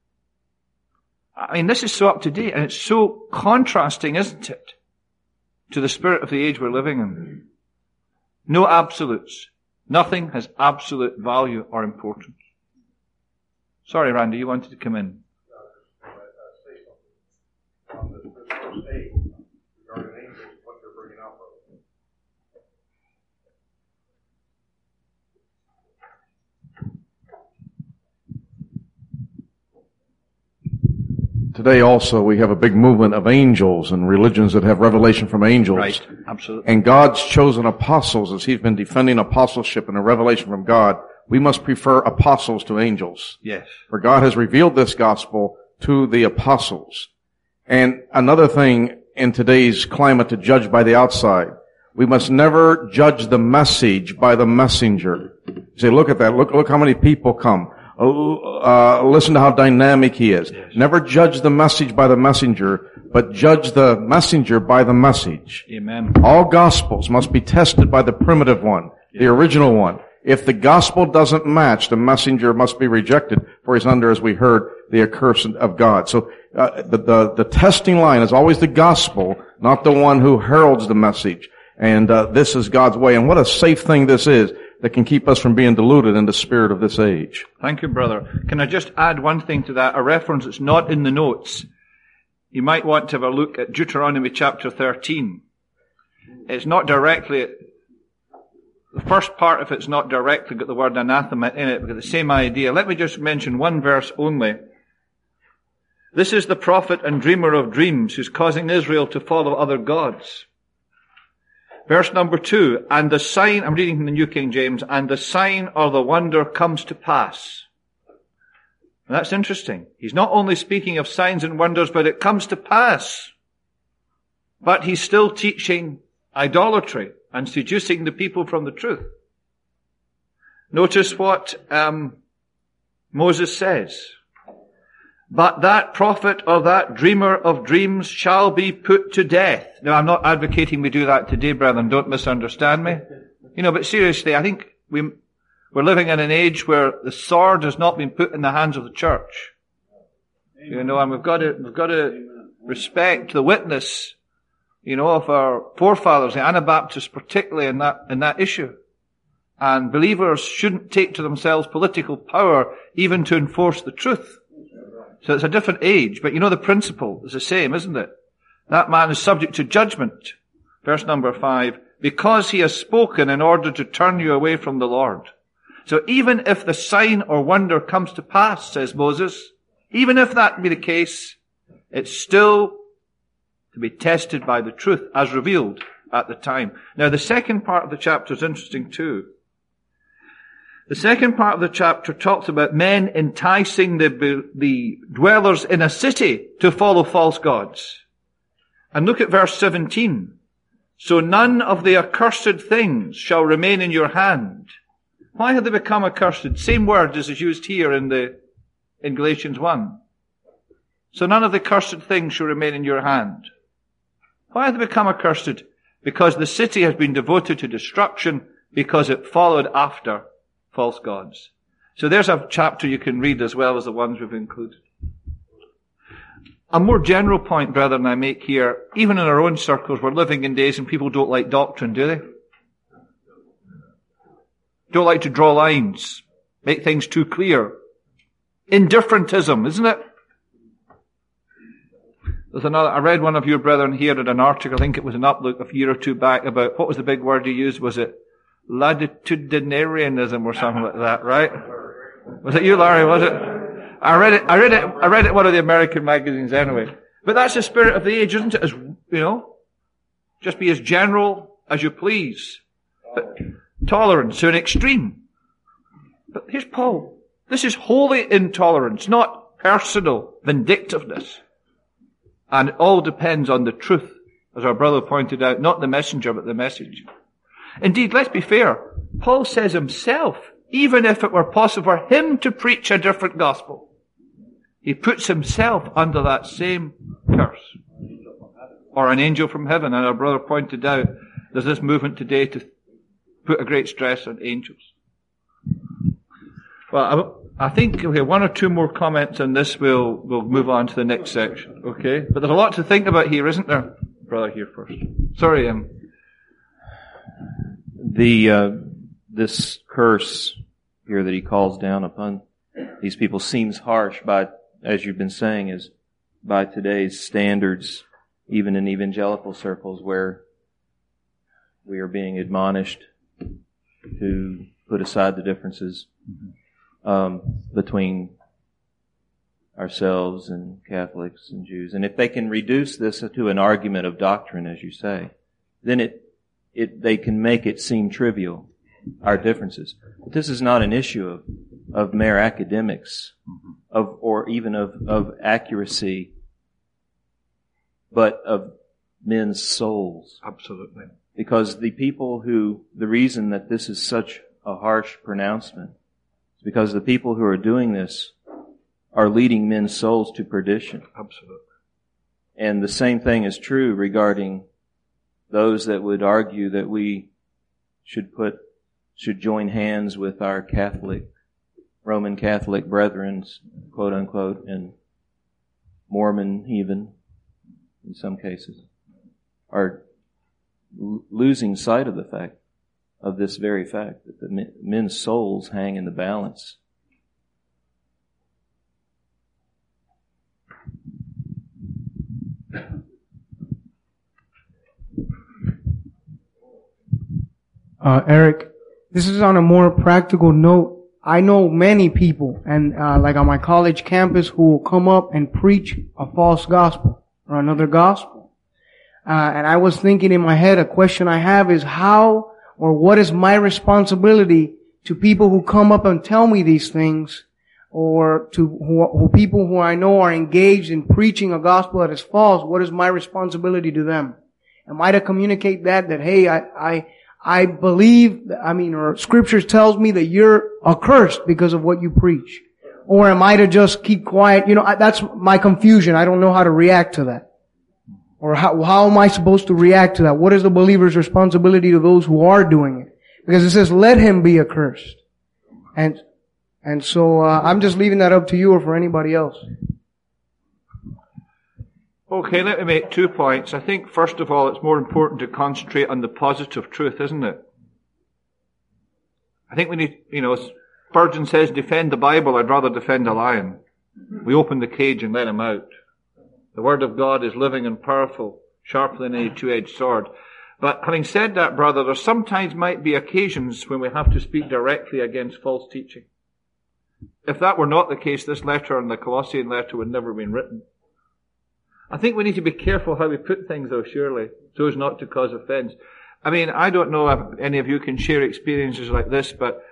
S1: I mean, this is so up to date, and it's so contrasting, isn't it, to the spirit of the age we're living in. No absolutes. Nothing has absolute value or importance. Sorry, Randy, you wanted to come in.
S8: Today also we have a big movement of angels and religions that have revelation from angels.
S1: Right, absolutely.
S8: And God's chosen apostles, as He's been defending apostleship and a revelation from God, we must prefer apostles to angels.
S1: Yes.
S8: For God has revealed this gospel to the apostles. And another thing in today's climate to judge by the outside, we must never judge the message by the messenger. You say, look at that. Look, look how many people come. Uh, listen to how dynamic he is.
S1: Yes.
S8: Never judge the message by the messenger, but judge the messenger by the message.
S1: Amen.
S8: All gospels must be tested by the primitive one, yes, the original one. If the gospel doesn't match, the messenger must be rejected, for he's under, as we heard, the accursed of God. So uh, the, the the testing line is always the gospel, not the one who heralds the message. And uh, this is God's way. And what a safe thing this is, that can keep us from being deluded in the spirit of this age.
S1: Thank you, brother. Can I just add one thing to that? A reference that's not in the notes. You might want to have a look at Deuteronomy chapter thirteen. It's not directly, the first part of it's not directly got the word anathema in it, but got the same idea. Let me just mention one verse only. This is the prophet and dreamer of dreams who's causing Israel to follow other gods. Verse number two, and the sign, I'm reading from the New King James, and the sign or the wonder comes to pass. And that's interesting. He's not only speaking of signs and wonders, but it comes to pass. But he's still teaching idolatry and seducing the people from the truth. Notice what um, Moses says. But that prophet or that dreamer of dreams shall be put to death. Now, I'm not advocating we do that today, brethren. Don't misunderstand me. You know, but seriously, I think we, we're living in an age where the sword has not been put in the hands of the church. You know, and we've got to, we've got to respect the witness, you know, of our forefathers, the Anabaptists particularly in that, in that issue. And believers shouldn't take to themselves political power even to enforce the truth. So it's a different age, but you know the principle is the same, isn't it? That man is subject to judgment. Verse number five, because he has spoken in order to turn you away from the Lord. So even if the sign or wonder comes to pass, says Moses, even if that be the case, it's still to be tested by the truth as revealed at the time. Now the second part of the chapter is interesting too. The second part of the chapter talks about men enticing the, the dwellers in a city to follow false gods. And look at verse seventeen. So none of the accursed things shall remain in your hand. Why have they become accursed? Same word as is used here in the, in Galatians one. So none of the cursed things shall remain in your hand. Why have they become accursed? Because the city has been devoted to destruction because it followed after false gods. So there's a chapter you can read as well as the ones we've included. A more general point, brethren, I make here, even in our own circles, we're living in days when people don't like doctrine, do they? Don't like to draw lines, make things too clear. Indifferentism, isn't it? There's another, I read one of your brethren here in an article, I think it was an Uplook a year or two back, about, what was the big word he used? Was it latitudinarianism or something like that, right? Was it you, Larry, was it? I read it, I read it, I read it in one of the American magazines anyway. But that's the spirit of the age, isn't it? As, you know, just be as general as you please. But tolerance to an extreme. But here's Paul. This is holy intolerance, not personal vindictiveness. And it all depends on the truth, as our brother pointed out, not the messenger, but the message. Indeed, let's be fair. Paul says himself, even if it were possible for him to preach a different gospel, he puts himself under that same curse. Or an angel from heaven. And our brother pointed out, there's this movement today to put a great stress on angels. Well, I think we have one or two more comments on this. We'll, we'll move on to the next section. Okay? But there's a lot to think about here, isn't there? Brother here first. Sorry, um.
S11: The, uh, this curse here that he calls down upon these people seems harsh by, as you've been saying, is by today's standards, even in evangelical circles where we are being admonished to put aside the differences um, between ourselves and Catholics and Jews. And if they can reduce this to an argument of doctrine, as you say, then it, it they can make it seem trivial, our differences. But this is not an issue of, of mere academics, of or even of, of accuracy, but of men's souls.
S1: Absolutely.
S11: Because the people who, the reason that this is such a harsh pronouncement is because the people who are doing this are leading men's souls to perdition.
S1: Absolutely.
S11: And the same thing is true regarding those that would argue that we should put, should join hands with our Catholic, Roman Catholic brethren, quote unquote, and Mormon even, in some cases, are l- losing sight of the fact, of this very fact, that the men, men's souls hang in the balance.
S12: Uh, Eric, this is on a more practical note. I know many people, and uh, like on my college campus, who will come up and preach a false gospel or another gospel. Uh, and I was thinking in my head, a question I have is how or what is my responsibility to people who come up and tell me these things, or to who, who people who I know are engaged in preaching a gospel that is false? What is my responsibility to them? Am I to communicate that, that, hey, I, I, I believe, I mean, or scriptures tells me that you're accursed because of what you preach? Or am I to just keep quiet? You know, I, that's my confusion. I don't know how to react to that. Or how, how am I supposed to react to that? What is the believer's responsibility to those who are doing it? Because it says, let him be accursed. And, and so, uh, I'm just leaving that up to you or for anybody else.
S1: Okay, let me make two points. I think, first of all, it's more important to concentrate on the positive truth, isn't it? I think we need, you know, Spurgeon says, defend the Bible, I'd rather defend a lion. We open the cage and let him out. The Word of God is living and powerful, sharper than any two-edged sword. But having said that, brother, there sometimes might be occasions when we have to speak directly against false teaching. If that were not the case, this letter and the Colossian letter would never have been written. I think we need to be careful how we put things, though, surely, so as not to cause offense. I mean, I don't know if any of you can share experiences like this, but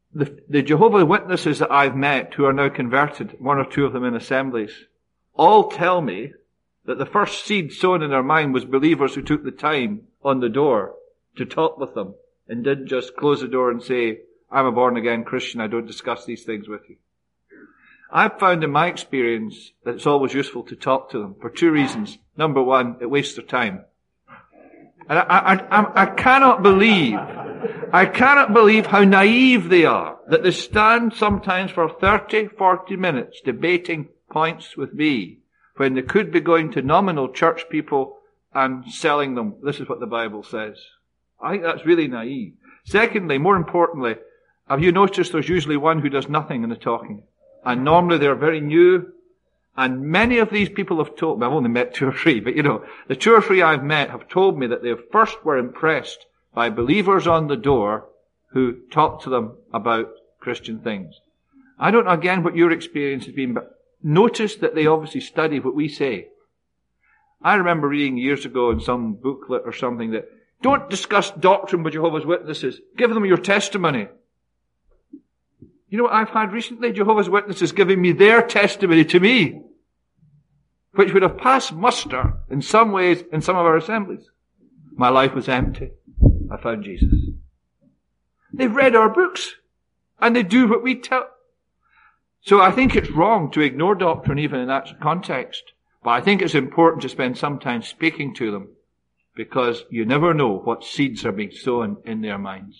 S1: the, the Jehovah's Witnesses that I've met who are now converted, one or two of them in assemblies, all tell me that the first seed sown in their mind was believers who took the time on the door to talk with them and didn't just close the door and say, I'm a born-again Christian, I don't discuss these things with you. I've found in my experience that it's always useful to talk to them for two reasons. Number one, it wastes their time. And I, I, I, I cannot believe, I cannot believe how naive they are that they stand sometimes for thirty, forty minutes debating points with me when they could be going to nominal church people and selling them. This is what the Bible says. I think that's really naive. Secondly, more importantly, have you noticed there's usually one who does nothing in the talking? And normally they're very new. And many of these people have told me, I've only met two or three, but you know, the two or three I've met have told me that they first were impressed by believers on the door who talked to them about Christian things. I don't know again what your experience has been, but notice that they obviously study what we say. I remember reading years ago in some booklet or something that don't discuss doctrine with Jehovah's Witnesses. Give them your testimony. You know what I've had recently? Jehovah's Witnesses giving me their testimony to me, which would have passed muster in some ways in some of our assemblies. My life was empty. I found Jesus. They've read our books and they do what we tell. So I think it's wrong to ignore doctrine even in that context. But I think it's important to spend some time speaking to them because you never know what seeds are being sown in their minds.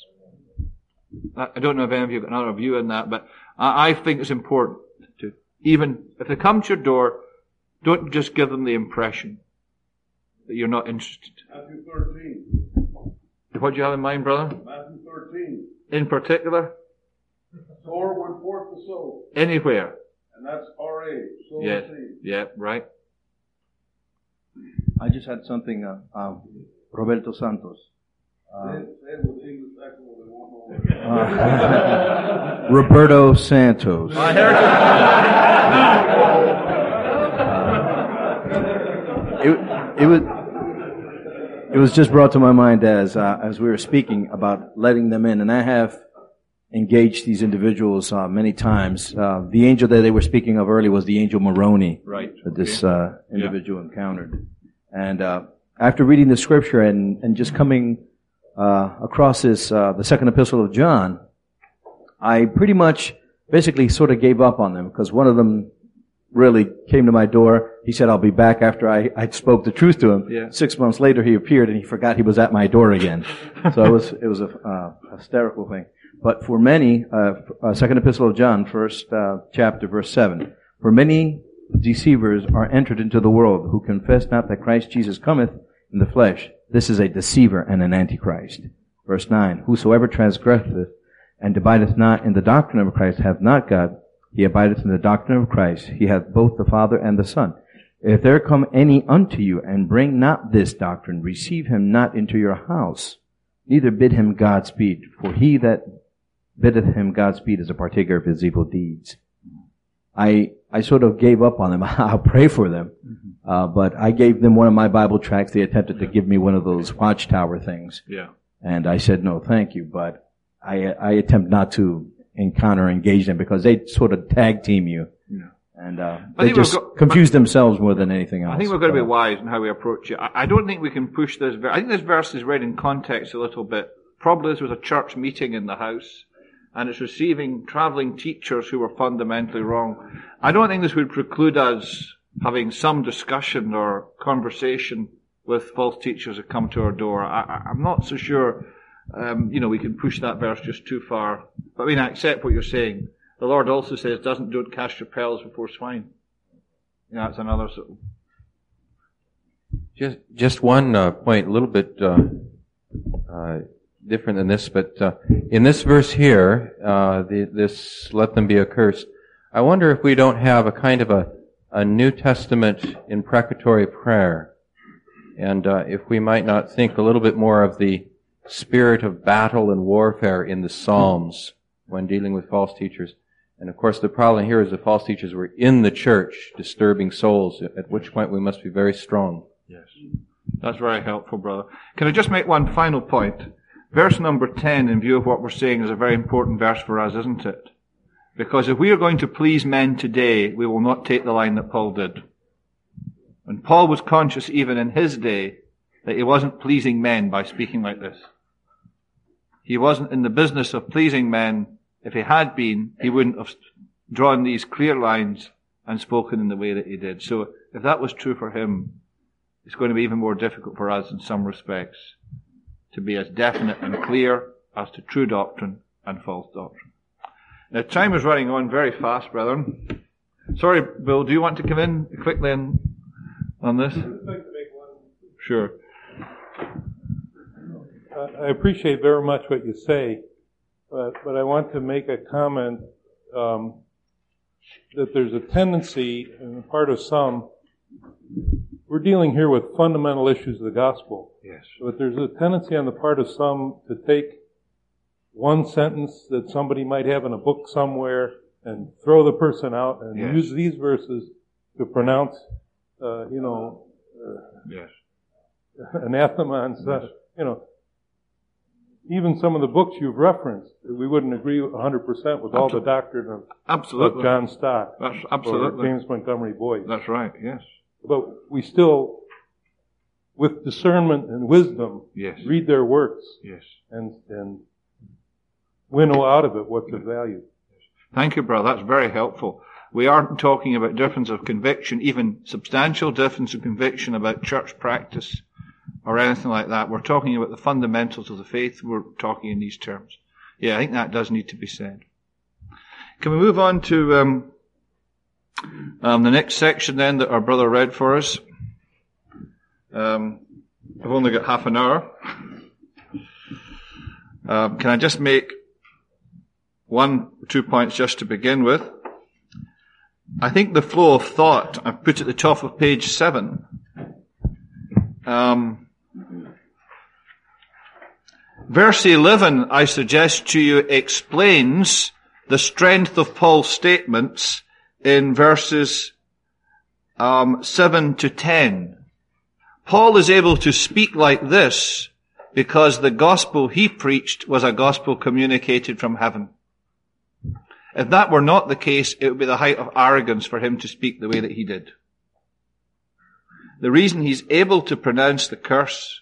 S1: I don't know if any of you have got another view on that, but I think it's important to, even if they come to your door, don't just give them the impression that you're not interested.
S5: Matthew thirteen.
S1: What do you have in mind, brother?
S5: Matthew thirteen.
S1: In particular?
S5: Sower went forth to sow.
S1: Anywhere.
S5: And that's R A. Sow
S1: Yeah,
S5: seed.
S1: yeah, right.
S13: I just had something, uh, um, Roberto Santos. Uh,
S5: Say it- say it with English accent or they won't know what it is.
S13: uh, Roberto Santos.
S1: I heard
S13: it, it was it was just brought to my mind as uh, as we were speaking about letting them in, and I have engaged these individuals uh, many times. Uh, the angel that they were speaking of earlier was the angel Moroni,
S1: right,
S13: that this uh, individual yeah. encountered. And uh, after reading the scripture and and just coming uh, across this uh, the second epistle of John, I pretty much basically sort of gave up on them because one of them really came to my door. He said, I'll be back after I, I spoke the truth to him.
S1: Yeah.
S13: Six months later, he appeared and he forgot he was at my door again. So it was, it was a, uh, hysterical thing. But for many, uh, uh, second epistle of John, first, uh, chapter, verse seven, for many deceivers are entered into the world who confess not that Christ Jesus cometh in the flesh. This is a deceiver and an antichrist. Verse nine, whosoever transgresseth and abideth not in the doctrine of Christ hath not God. He abideth in the doctrine of Christ. He hath both the Father and the Son. If there come any unto you and bring not this doctrine, receive him not into your house, neither bid him Godspeed. For he that biddeth him Godspeed is a partaker of his evil deeds. I I sort of gave up on them. I'll pray for them. Uh, but I gave them one of my Bible tracts. They attempted to give me one of those watchtower things.
S1: Yeah.
S13: And I said, no, thank you. But I I attempt not to encounter, engage them because they sort of tag team you. Yeah. And, uh, they just got, confuse themselves more than anything else.
S1: I think we've got to be wise in how we approach it. I, I don't think we can push this verse. I think this verse is read in context a little bit. Probably this was a church meeting in the house and it's receiving traveling teachers who were fundamentally wrong. I don't think this would preclude us having some discussion or conversation with false teachers that come to our door. I, I'm not so sure Um, you know, we can push that verse just too far. But I mean, I accept what you're saying. The Lord also says, doesn't, don't cast your pearls before swine. You know, that's another sort of...
S9: Just, just one uh, point, a little bit uh, uh, different than this, but uh, in this verse here, uh, the, this, let them be accursed, I wonder if we don't have a kind of a, a New Testament imprecatory prayer. And uh, if we might not think a little bit more of the spirit of battle and warfare in the Psalms when dealing with false teachers. And of course the problem here is the false teachers were in the church disturbing souls, at which point we must be very strong.
S1: Yes. That's very helpful, brother. Can I just make one final point? verse number ten, in view of what we're saying, is a very important verse for us, isn't it? Because if we are going to please men today, we will not take the line that Paul did. And Paul was conscious even in his day that he wasn't pleasing men by speaking like this. He wasn't in the business of pleasing men. If he had been, he wouldn't have drawn these clear lines and spoken in the way that he did. So if that was true for him, it's going to be even more difficult for us in some respects to be as definite and clear as to true doctrine and false doctrine. Now, time is running on very fast, brethren. Sorry, Bill, do you want to come in quickly on, on this?
S7: I'd like to make one.
S1: Sure.
S7: Uh, I appreciate very much what you say, but, but I want to make a comment um, that there's a tendency on the part of some. We're dealing here with fundamental issues of the gospel.
S1: Yes.
S7: But there's a tendency on the part of some to take one sentence that somebody might have in a book somewhere and throw the person out and
S1: yes.
S7: use these verses to pronounce, uh, you know, uh,
S1: yes.
S7: anathema on such, yes. you know. Even some of the books you've referenced, we wouldn't agree one hundred percent with all the doctrine of,
S1: absolutely.
S7: of John Stott.
S1: That's absolutely.
S7: Or James Montgomery Boyce.
S1: That's right, yes.
S7: But we still, with discernment and wisdom,
S1: yes.
S7: read their works.
S1: Yes.
S7: And, and winnow out of it what's of value.
S1: Thank you, brother. That's very helpful. We aren't talking about difference of conviction, even substantial difference of conviction about church practice or anything like that. We're talking about the fundamentals of the faith. We're talking in these terms. Yeah, I think that does need to be said. Can we move on to um, um, the next section then that our brother read for us? Um, I've only got half an hour. Um, can I just make one or two points just to begin with? I think the flow of thought I've put at the top of page seven. Um, verse eleven, I suggest to you, explains the strength of Paul's statements in verses um, seven to ten. Paul is able to speak like this because the gospel he preached was a gospel communicated from heaven. If that were not the case, it would be the height of arrogance for him to speak the way that he did. The reason he's able to pronounce the curse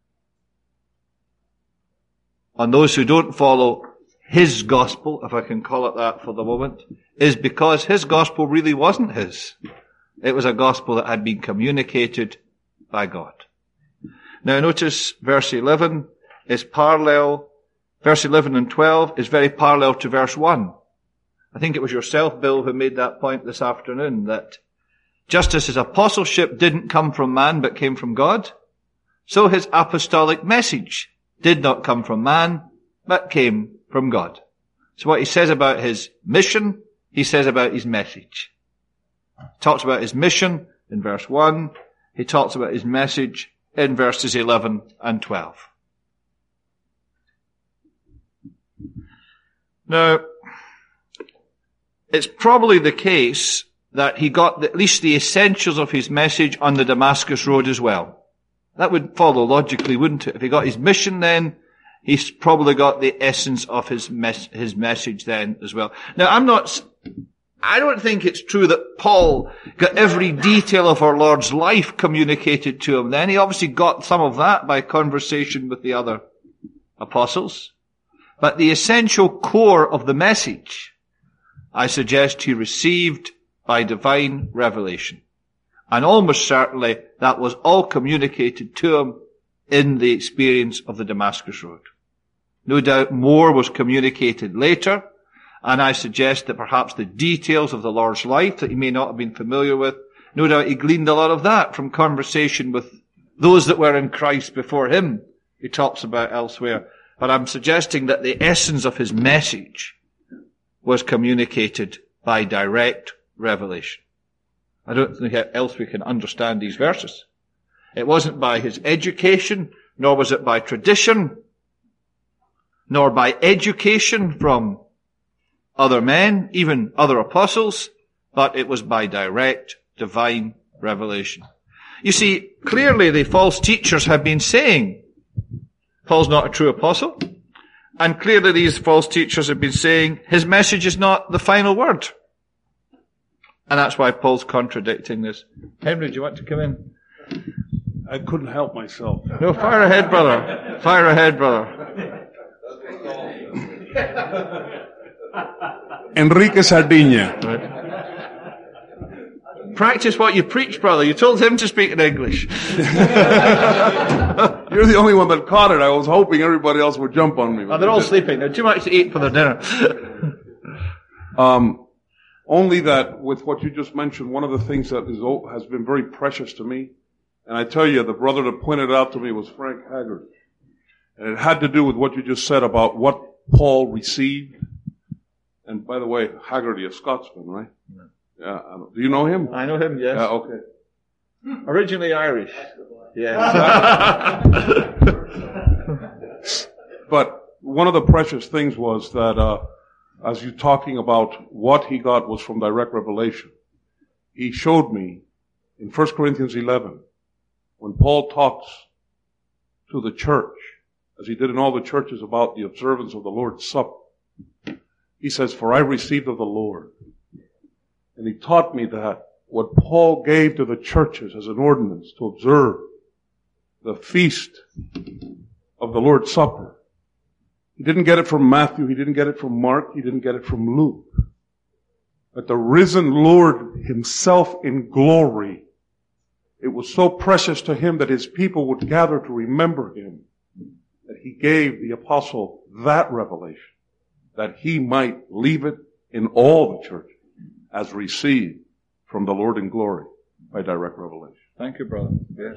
S1: on those who don't follow his gospel, if I can call it that for the moment, is because his gospel really wasn't his. It was a gospel that had been communicated by God. Now notice verse eleven is parallel, verse eleven and twelve is very parallel to verse one. I think it was yourself, Bill, who made that point this afternoon, that just as his apostleship didn't come from man but came from God, so his apostolic message did not come from man but came from God. So what he says about his mission, he says about his message. He talks about his mission in verse one. He talks about his message in verses eleven and twelve. Now, it's probably the case that he got at least the essentials of his message on the Damascus Road as well. That would follow logically, wouldn't it? If he got his mission then, he's probably got the essence of his mes- his message then as well. Now, I'm not, I don't think it's true that Paul got every detail of our Lord's life communicated to him then. He obviously got some of that by conversation with the other apostles. But the essential core of the message, I suggest he received by divine revelation. And almost certainly that was all communicated to him in the experience of the Damascus Road. No doubt more was communicated later, and I suggest that perhaps the details of the Lord's life that he may not have been familiar with, no doubt he gleaned a lot of that from conversation with those that were in Christ before him, he talks about elsewhere. But I'm suggesting that the essence of his message was communicated by direct revelation. I don't think how else we can understand these verses. It wasn't by his education, nor was it by tradition, nor by education from other men, even other apostles, but it was by direct divine revelation. You see, clearly the false teachers have been saying Paul's not a true apostle. And clearly these false teachers have been saying his message is not the final word. And that's why Paul's contradicting this. Henry, do you want to come in?
S14: I couldn't help myself.
S1: No, fire ahead, brother. Fire ahead, brother.
S14: Enrique Sardinia.
S1: Practice what you preach, brother. You told him to speak in English.
S14: You're the only one that caught it. I was hoping everybody else would jump on me.
S1: Oh, they're all sleeping. They're too much to eat for their dinner.
S14: um, only that with what you just mentioned, one of the things that is, has been very precious to me, and I tell you, the brother that pointed it out to me was Frank Haggard. And it had to do with what you just said about what Paul received. And by the way, Haggerty, a Scotsman, right? Yeah. Yeah. Do you know him?
S1: I know him, yes.
S14: Yeah, okay.
S1: Originally Irish. Yes.
S14: But one of the precious things was that, uh, as you're talking about what he got was from direct revelation, he showed me in First Corinthians eleven, when Paul talks to the church, as he did in all the churches about the observance of the Lord's Supper, he says, "For I received of the Lord." And he taught me that what Paul gave to the churches as an ordinance to observe the feast of the Lord's Supper, he didn't get it from Matthew, he didn't get it from Mark, he didn't get it from Luke. But the risen Lord himself in glory, it was so precious to him that his people would gather to remember him, that he gave the apostle that revelation, that he might leave it in all the churches as received from the Lord in glory by direct revelation.
S1: Thank you, brother. Yes.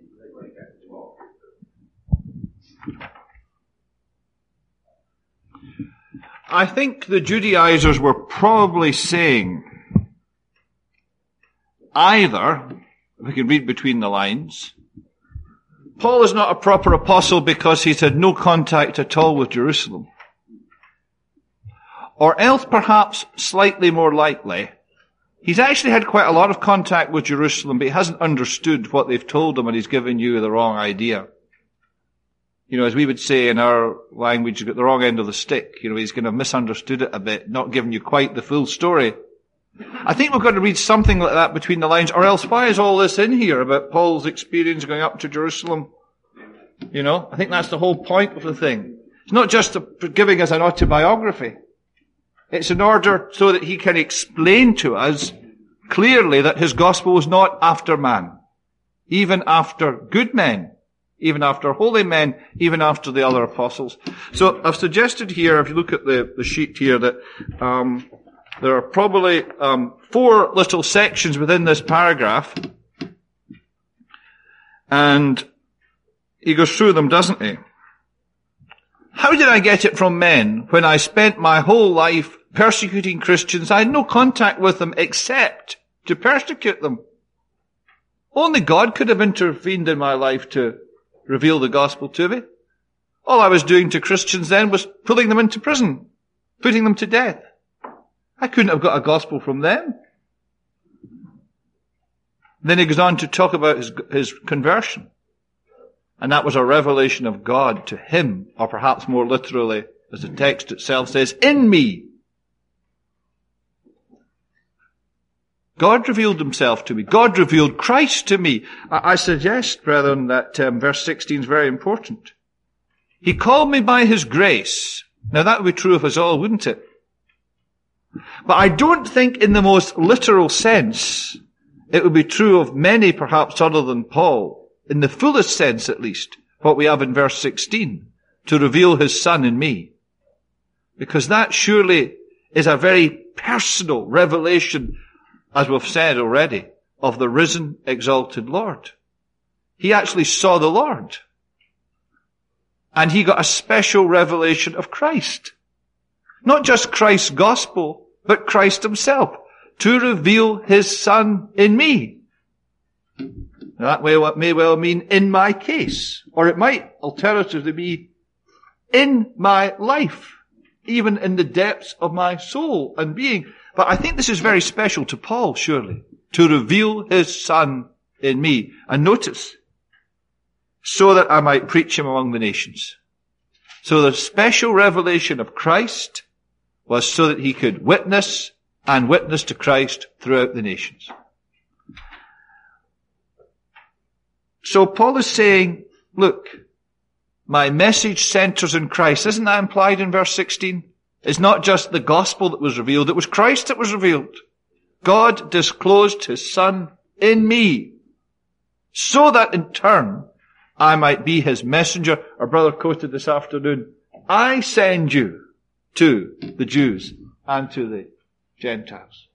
S1: I think the Judaizers were probably saying either, if we can read between the lines, Paul is not a proper apostle because he's had no contact at all with Jerusalem. Or else, perhaps slightly more likely, he's actually had quite a lot of contact with Jerusalem, but he hasn't understood what they've told him and he's given you the wrong idea. You know, as we would say in our language, you've got the wrong end of the stick. You know, he's going to have misunderstood it a bit, not given you quite the full story. I think we've got to read something like that between the lines, or else why is all this in here about Paul's experience going up to Jerusalem? You know, I think that's the whole point of the thing. It's not just giving us an autobiography. It's in order so that he can explain to us clearly that his gospel was not after man, even after good men, even after holy men, even after the other apostles. So I've suggested here, if you look at the, the sheet here, that um, there are probably um, four little sections within this paragraph, and he goes through them, doesn't he? How did I get it from men when I spent my whole life persecuting Christians? I had no contact with them except to persecute them. Only God could have intervened in my life to reveal the gospel to me. All I was doing to Christians then was pulling them into prison, putting them to death. I couldn't have got a gospel from them. Then he goes on to talk about his, his conversion. And that was a revelation of God to him, or perhaps more literally, as the text itself says, in me. God revealed himself to me. God revealed Christ to me. I, I suggest, brethren, that um, verse sixteen is very important. He called me by his grace. Now that would be true of us all, wouldn't it? But I don't think in the most literal sense it would be true of many perhaps other than Paul. In the fullest sense, at least, what we have in verse sixteen, to reveal his Son in me. Because that surely is a very personal revelation, as we've said already, of the risen, exalted Lord. He actually saw the Lord. And he got a special revelation of Christ. Not just Christ's gospel, but Christ himself, to reveal his Son in me. That may well mean in my case, or it might alternatively be in my life, even in the depths of my soul and being. But I think this is very special to Paul, surely, to reveal his Son in me. And notice, so that I might preach him among the nations. So the special revelation of Christ was so that he could witness and witness to Christ throughout the nations. So Paul is saying, look, my message centers in Christ. Isn't that implied in verse sixteen? It's not just the gospel that was revealed, it was Christ that was revealed. God disclosed his Son in me, so that in turn I might be his messenger. Our brother quoted this afternoon, I send you to the Jews and to the Gentiles.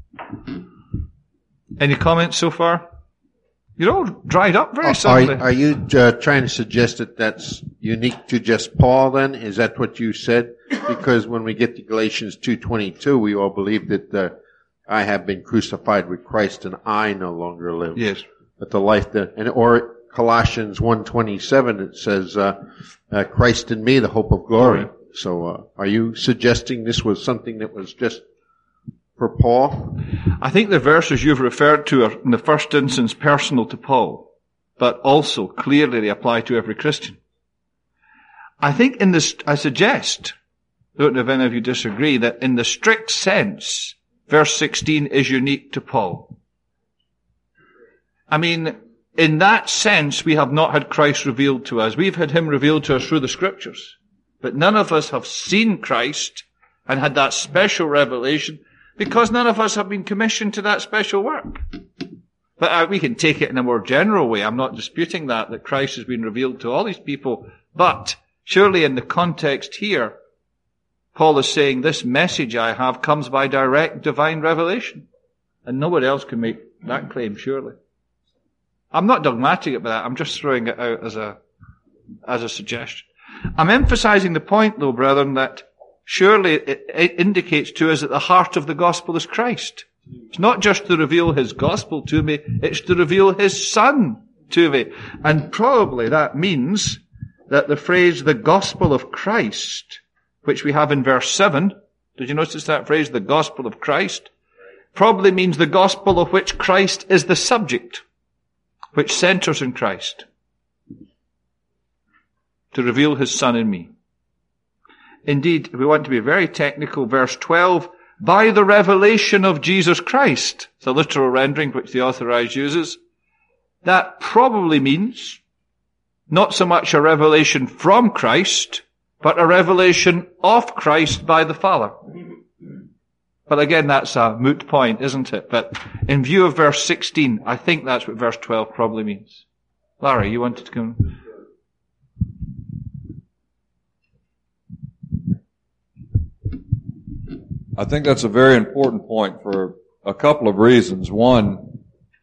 S1: Any comments so far? You're all dried up very
S2: Are,
S1: suddenly.
S2: are you uh, trying to suggest that that's unique to just Paul then? Is that what you said? Because when we get to Galatians two twenty-two, we all believe that uh, I have been crucified with Christ and I no longer live.
S1: Yes.
S2: But the life that, and or Colossians one twenty-seven, it says, uh, uh, Christ in me, the hope of glory. Right. So, uh, are you suggesting this was something that was just for Paul?
S1: I think the verses you've referred to are, in the first instance, personal to Paul, but also clearly they apply to every Christian. I think in this, I suggest, I don't know if any of you disagree, that in the strict sense, verse sixteen is unique to Paul. I mean, in that sense, we have not had Christ revealed to us. We've had him revealed to us through the scriptures. But none of us have seen Christ and had that special revelation because none of us have been commissioned to that special work. But uh, we can take it in a more general way. I'm not disputing that, that Christ has been revealed to all these people. But surely in the context here, Paul is saying this message I have comes by direct divine revelation. And no one else can make that claim, surely. I'm not dogmatic about that. I'm just throwing it out as a, as a suggestion. I'm emphasizing the point, though, brethren, that surely it, it indicates to us that the heart of the gospel is Christ. It's not just to reveal his gospel to me, it's to reveal his Son to me. And probably that means that the phrase, the gospel of Christ, which we have in verse seven, did you notice that phrase, the gospel of Christ? Probably means the gospel of which Christ is the subject, which centers in Christ, to reveal his Son in me. Indeed, if we want to be very technical, verse twelve, by the revelation of Jesus Christ, it's a literal rendering which the Authorized uses, that probably means not so much a revelation from Christ, but a revelation of Christ by the Father. But again, that's a moot point, isn't it? But in view of verse sixteen, I think that's what verse twelve probably means. Larry, you wanted to come?
S4: I think that's a very important point for a couple of reasons. One,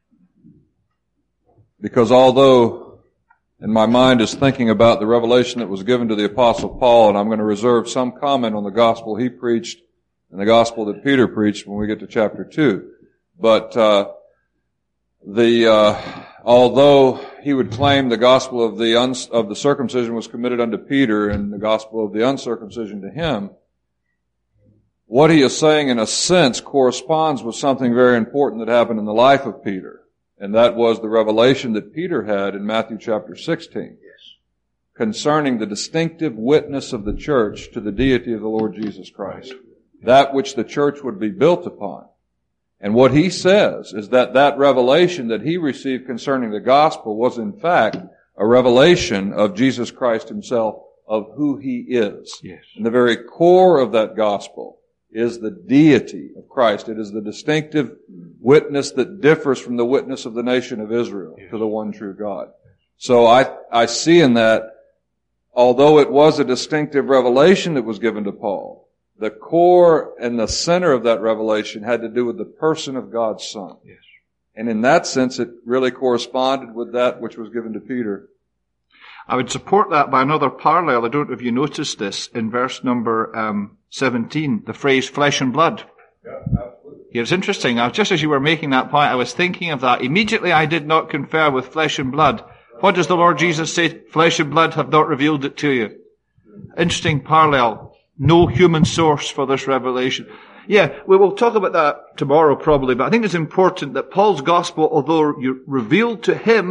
S4: because although in my mind is thinking about the revelation that was given to the Apostle Paul, and I'm going to reserve some comment on the gospel he preached and the gospel that Peter preached when we get to chapter two. But uh the uh although he would claim the gospel of the uns- of the circumcision was committed unto Peter and the gospel of the uncircumcision to him, what he is saying in a sense corresponds with something very important that happened in the life of Peter. And that was the revelation that Peter had in Matthew chapter sixteen. Yes. Concerning the distinctive witness of the church to the deity of the Lord Jesus Christ. That which the church would be built upon. And what he says is that that revelation that he received concerning the gospel was in fact a revelation of Jesus Christ himself, of who he is. Yes. And the very core of that gospel is the deity of Christ. It is the distinctive witness that differs from the witness of the nation of Israel yes. to the one true God. So I, I see in that, although it was a distinctive revelation that was given to Paul, the core and the center of that revelation had to do with the person of God's Son. Yes. And in that sense, it really corresponded with that which was given to Peter.
S1: I would support that by another parallel. I don't know if you noticed this in verse number um, seventeen, the phrase flesh and blood. Yeah, absolutely. It's interesting. Now, just as you were making that point, I was thinking of that. Immediately I did not confer with flesh and blood. What does the Lord Jesus say? Flesh and blood have not revealed it to you. Interesting parallel. No human source for this revelation. Yeah, we will talk about that tomorrow probably, but I think it's important that Paul's gospel, although revealed to him,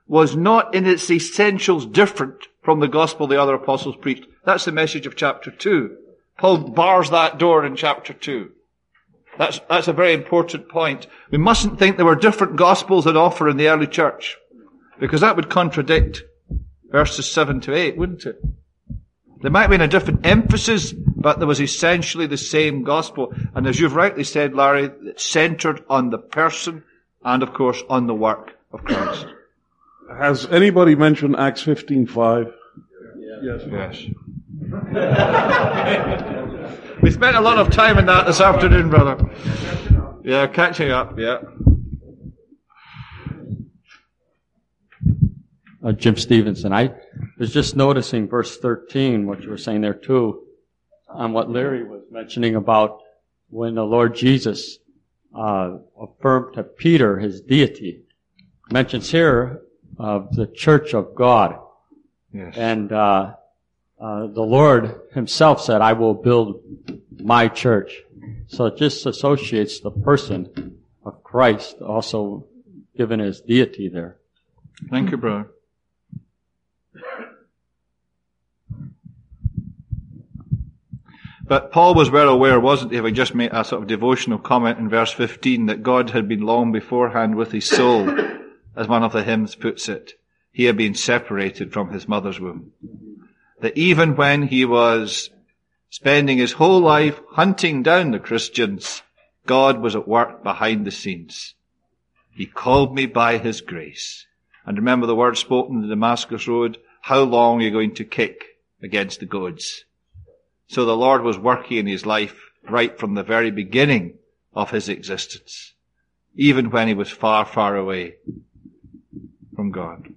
S1: was not in its essentials different from the gospel the other apostles preached. That's the message of chapter two. Paul bars that door in chapter two. That's, that's a very important point. We mustn't think there were different gospels on offer in the early church, because that would contradict verses seven to eight, wouldn't it? There might have been a different emphasis, but there was essentially the same gospel. And as you've rightly said, Larry, it's centered on the person and, of course, on the work of Christ.
S14: Has anybody mentioned Acts fifteen five?
S1: Yes. Yes. We spent a lot of time in that this afternoon, brother. Yeah, catching up, yeah.
S15: Uh, Jim Stevenson. I was just noticing verse thirteen, what you were saying there too, on what Larry was mentioning about when the Lord Jesus uh, affirmed to Peter his deity. Mentions here of the church of God.
S1: Yes.
S15: And uh, uh, the Lord himself said, I will build my church. So it just associates the person of Christ also given his deity there.
S1: Thank you, brother. But Paul was well aware, wasn't he, having just made a sort of devotional comment in verse fifteen, that God had been long beforehand with his soul, as one of the hymns puts it. He had been separated from his mother's womb. That even when he was spending his whole life hunting down the Christians, God was at work behind the scenes. He called me by his grace. And remember the word spoken in the Damascus Road, how long are you going to kick against the goads? So the Lord was working in his life right from the very beginning of his existence, even when he was far, far away from God.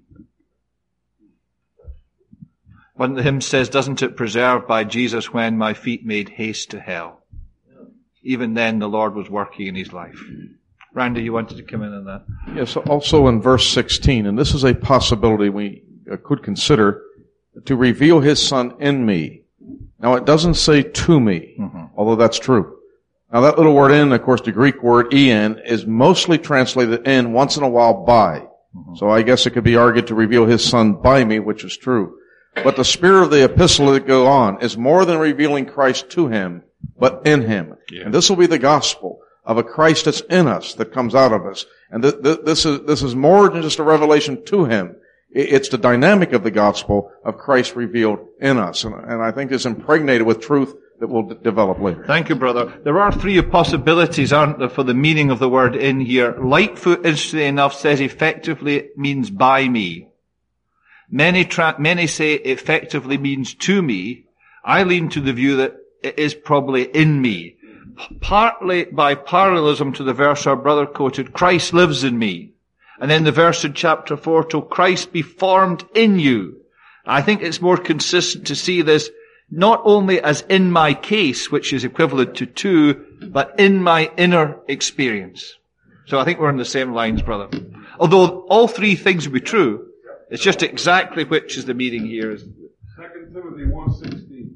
S1: One of the hymns says, doesn't it preserve by Jesus when my feet made haste to hell? Even then the Lord was working in his life. Randy, you wanted to come in on that?
S8: Yes, also in verse sixteen, and this is a possibility we could consider, to reveal his Son in me. Now it doesn't say to me, mm-hmm. although that's true. Now that little word in, of course the Greek word en, is mostly translated in, once in a while by. Mm-hmm. So I guess it could be argued to reveal his Son by me, which is true. But the spirit of the epistle that go on is more than revealing Christ to him, but in him. Yeah. And this will be the gospel of a Christ that's in us, that comes out of us. And th- th- this is, this is more than just a revelation to him. It's the dynamic of the gospel of Christ revealed in us. And, and I think it's impregnated with truth that will d- develop later.
S1: Thank you, brother. There are three possibilities, aren't there, for the meaning of the word in here. Lightfoot, interestingly enough, says effectively it means by me. Many tra- many say effectively means to me. I lean to the view that it is probably in me. Partly by parallelism to the verse our brother quoted, Christ lives in me. And then the verse in chapter four, till Christ be formed in you. I think it's more consistent to see this not only as in my case, which is equivalent to to, but in my inner experience. So I think we're on the same lines, brother. Although all three things would be true, it's just exactly which is the meaning here.
S14: Second Timothy one sixteen.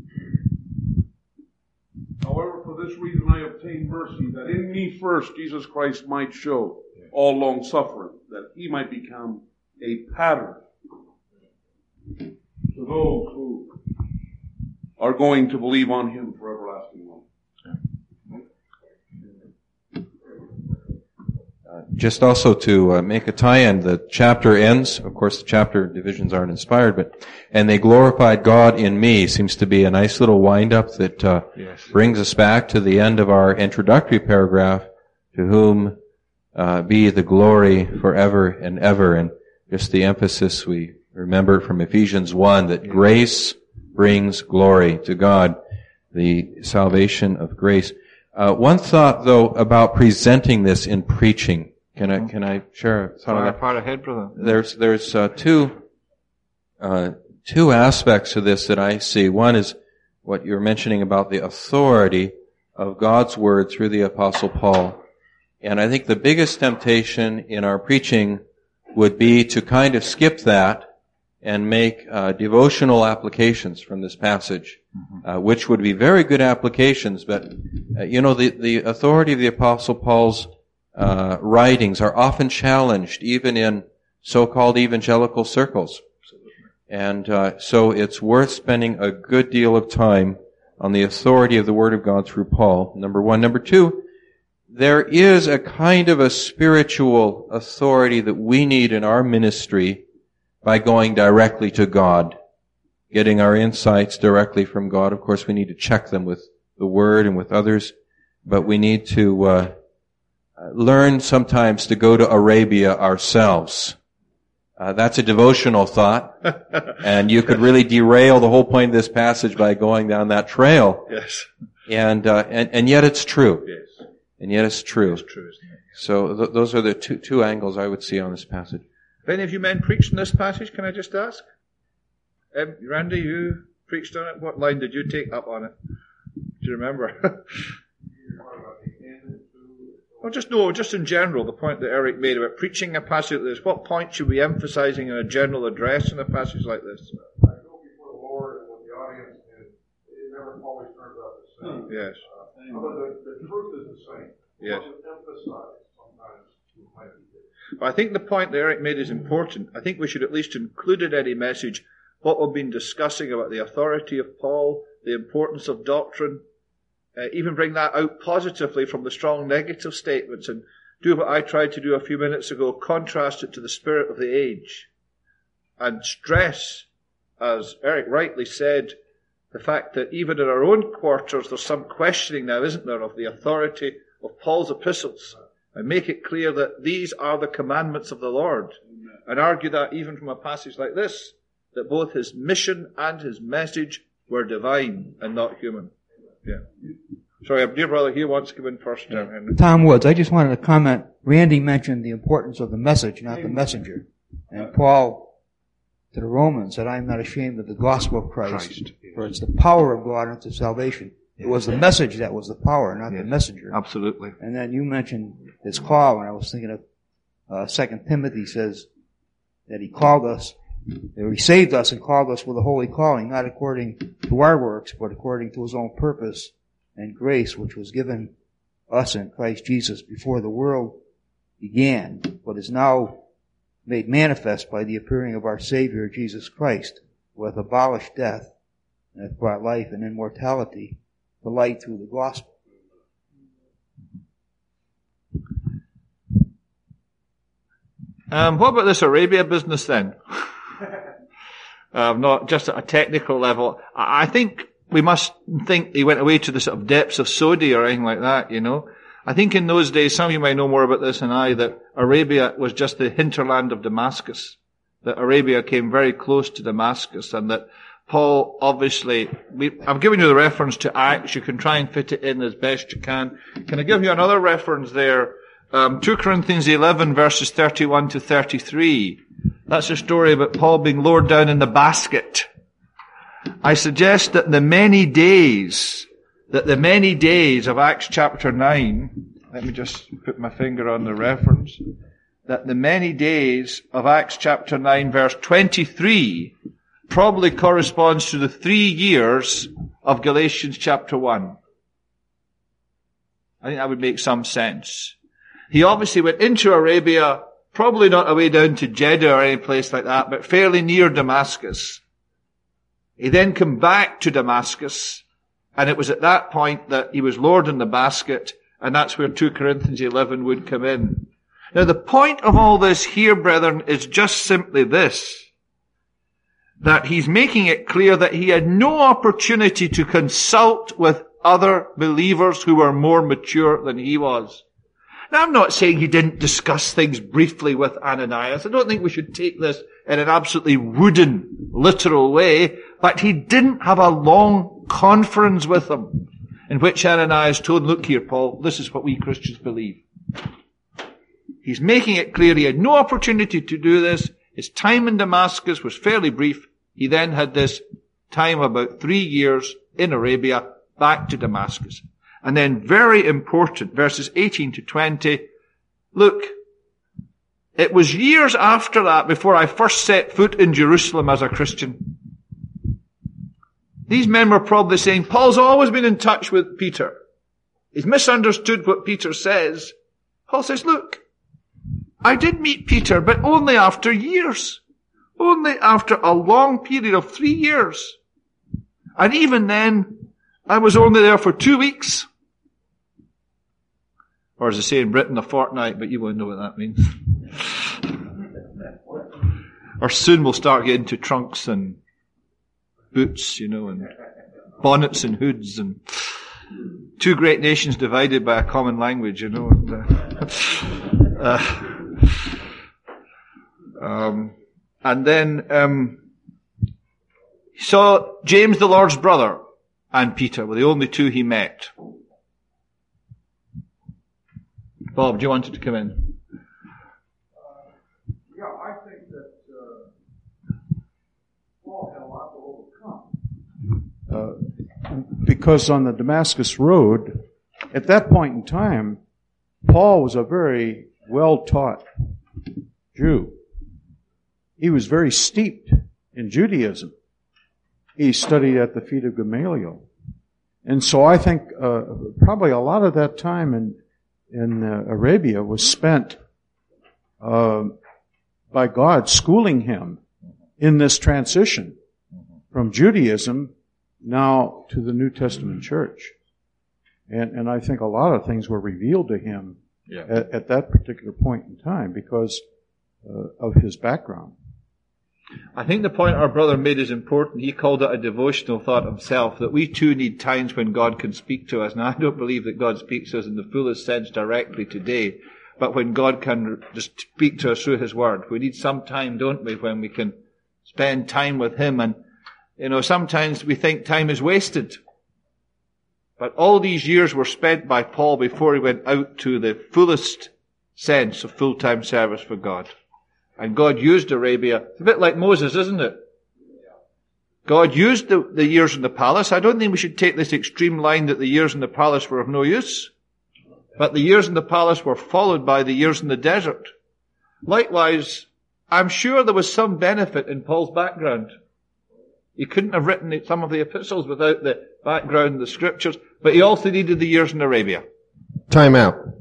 S14: However, for this reason I obtained mercy, that in me first Jesus Christ might show all long suffering, that he might become a pattern to those who are going to believe on him for everlasting life.
S9: Uh, just also to uh, make a tie-in, the chapter ends, of course the chapter divisions aren't inspired, but, and they glorified God in me seems to be a nice little wind-up that uh, yes. brings us back to the end of our introductory paragraph, to whom Uh, be the glory forever and ever. And just the emphasis we remember from Ephesians one, that grace brings glory to God, the salvation of grace. Uh, one thought though about presenting this in preaching. Can I, can I share a thought on that?
S1: Part ahead, brother.
S9: There's, there's, uh, two, uh, two aspects to this that I see. One is what you're mentioning about the authority of God's word through the Apostle Paul. And I think the biggest temptation in our preaching would be to kind of skip that and make uh, devotional applications from this passage, mm-hmm. uh, which would be very good applications. But, uh, you know, the, the authority of the Apostle Paul's uh, writings are often challenged, even in so-called evangelical circles. And uh, so it's worth spending a good deal of time on the authority of the Word of God through Paul, number one. Number two, there is a kind of a spiritual authority that we need in our ministry by going directly to God, getting our insights directly from God. Of course, we need to check them with the Word and with others, but we need to uh, learn sometimes to go to Arabia ourselves. Uh, that's a devotional thought, and you could really derail the whole point of this passage by going down that trail.
S1: Yes.
S9: And uh, and and yet it's true.
S1: Yes.
S9: And yet it's true.
S1: It's true, isn't it?
S9: So th- those are the two two angles I would see on this passage.
S1: Have any of you men preached on this passage? Can I just ask? Um, Randy, you preached on it. What line did you take up on it? Do you remember? Well, just no, just in general, the point that Eric made about preaching a passage like this. What point should we be emphasizing in a general address in a passage like this?
S14: I go before the Lord and with the audience, and it never always turns out the same.
S1: Yes.
S14: Uh, but the, the truth is the same.
S1: Yes.
S14: What we emphasize sometimes might be different.
S1: But I think the point that Eric made is important. I think we should at least include in any message what we've been discussing about the authority of Paul, the importance of doctrine, uh, even bring that out positively from the strong negative statements, and do what I tried to do a few minutes ago, contrast it to the spirit of the age, and stress, as Eric rightly said, the fact that even in our own quarters there's some questioning now, isn't there, of the authority of Paul's epistles, and make it clear that these are the commandments of the Lord, and argue that even from a passage like this, that both his mission and his message were divine and not human. Yeah. Sorry, our dear brother here wants to come in first. Yeah.
S16: Tom Woods, I just wanted to comment. Randy mentioned the importance of the message, not the messenger. And Paul, to the Romans, said, I am not ashamed of the gospel of Christ, Christ yes. for it's the power of God unto salvation. It was the message that was the power, not yes. the messenger.
S1: Absolutely.
S16: And then you mentioned his call, and I was thinking of uh, Second Timothy says that he called us, that he saved us and called us with a holy calling, not according to our works, but according to his own purpose and grace, which was given us in Christ Jesus before the world began, but is now made manifest by the appearing of our Savior, Jesus Christ, who hath abolished death and hath brought life and immortality to light through the gospel.
S1: Um, what about this Arabia business then? um, not just at a technical level. I, I think we must think he went away to the sort of depths of Sodi or anything like that, you know. I think in those days, some of you might know more about this than I, that Arabia was just the hinterland of Damascus. That Arabia came very close to Damascus, and that Paul obviously, we, I've given you the reference to Acts, you can try and fit it in as best you can. Can I give you another reference there? Um, Second Corinthians eleven verses thirty-one to thirty-three. That's a story about Paul being lowered down in the basket. I suggest that the many days, that the many days of Acts chapter nine, let me just put my finger on the reference, that the many days of Acts chapter nine verse twenty-three probably corresponds to the three years of Galatians chapter one. I think that would make some sense. He obviously went into Arabia, probably not away down to Jeddah or any place like that, but fairly near Damascus. He then came back to Damascus, and it was at that point that he was lowered in the basket, and that's where Second Corinthians eleven would come in. Now the point of all this here, brethren, is just simply this, that he's making it clear that he had no opportunity to consult with other believers who were more mature than he was. Now, I'm not saying he didn't discuss things briefly with Ananias. I don't think we should take this in an absolutely wooden, literal way, but he didn't have a long conference with him in which Ananias told, look here, Paul, this is what we Christians believe. He's making it clear he had no opportunity to do this. His time in Damascus was fairly brief. He then had this time of about three years in Arabia back to Damascus. And then very important, verses eighteen to twenty. Look, it was years after that before I first set foot in Jerusalem as a Christian. These men were probably saying, Paul's always been in touch with Peter. He's misunderstood what Peter says. Paul says, look, I did meet Peter, but only after years. Only after a long period of three years. And even then, I was only there for two weeks. Or as they say in Britain, a fortnight, but you won't know what that means. Or soon we'll start getting to trunks and boots, you know, and bonnets and hoods, and two great nations divided by a common language, you know. And, uh, uh, um, and then um, he saw James, the Lord's brother, and Peter were the only two he met. Bob, do you want to come in?
S5: Yeah, I think that uh, Paul had a lot to overcome. Uh, because on the Damascus Road, at that point in time, Paul was a very well-taught Jew. He was very steeped in Judaism. He studied at the feet of Gamaliel. And so I think uh, probably a lot of that time in, in uh, Arabia was spent uh, by God schooling him in this transition from Judaism now to the New Testament church. And, and I think a lot of things were revealed to him yeah. at, at that particular point in time because uh, of his background.
S1: I think the point our brother made is important. He called it a devotional thought himself, that we too need times when God can speak to us. Now, I don't believe that God speaks to us in the fullest sense directly today, but when God can just speak to us through His Word. We need some time, don't we, when we can spend time with Him. And, you know, sometimes we think time is wasted. But all these years were spent by Paul before he went out to the fullest sense of full-time service for God. And God used Arabia. It's a bit like Moses, isn't it? God used the, the years in the palace. I don't think we should take this extreme line that the years in the palace were of no use. But the years in the palace were followed by the years in the desert. Likewise, I'm sure there was some benefit in Paul's background. He couldn't have written some of the epistles without the background, the scriptures, but he also needed the years in Arabia.
S2: Time out.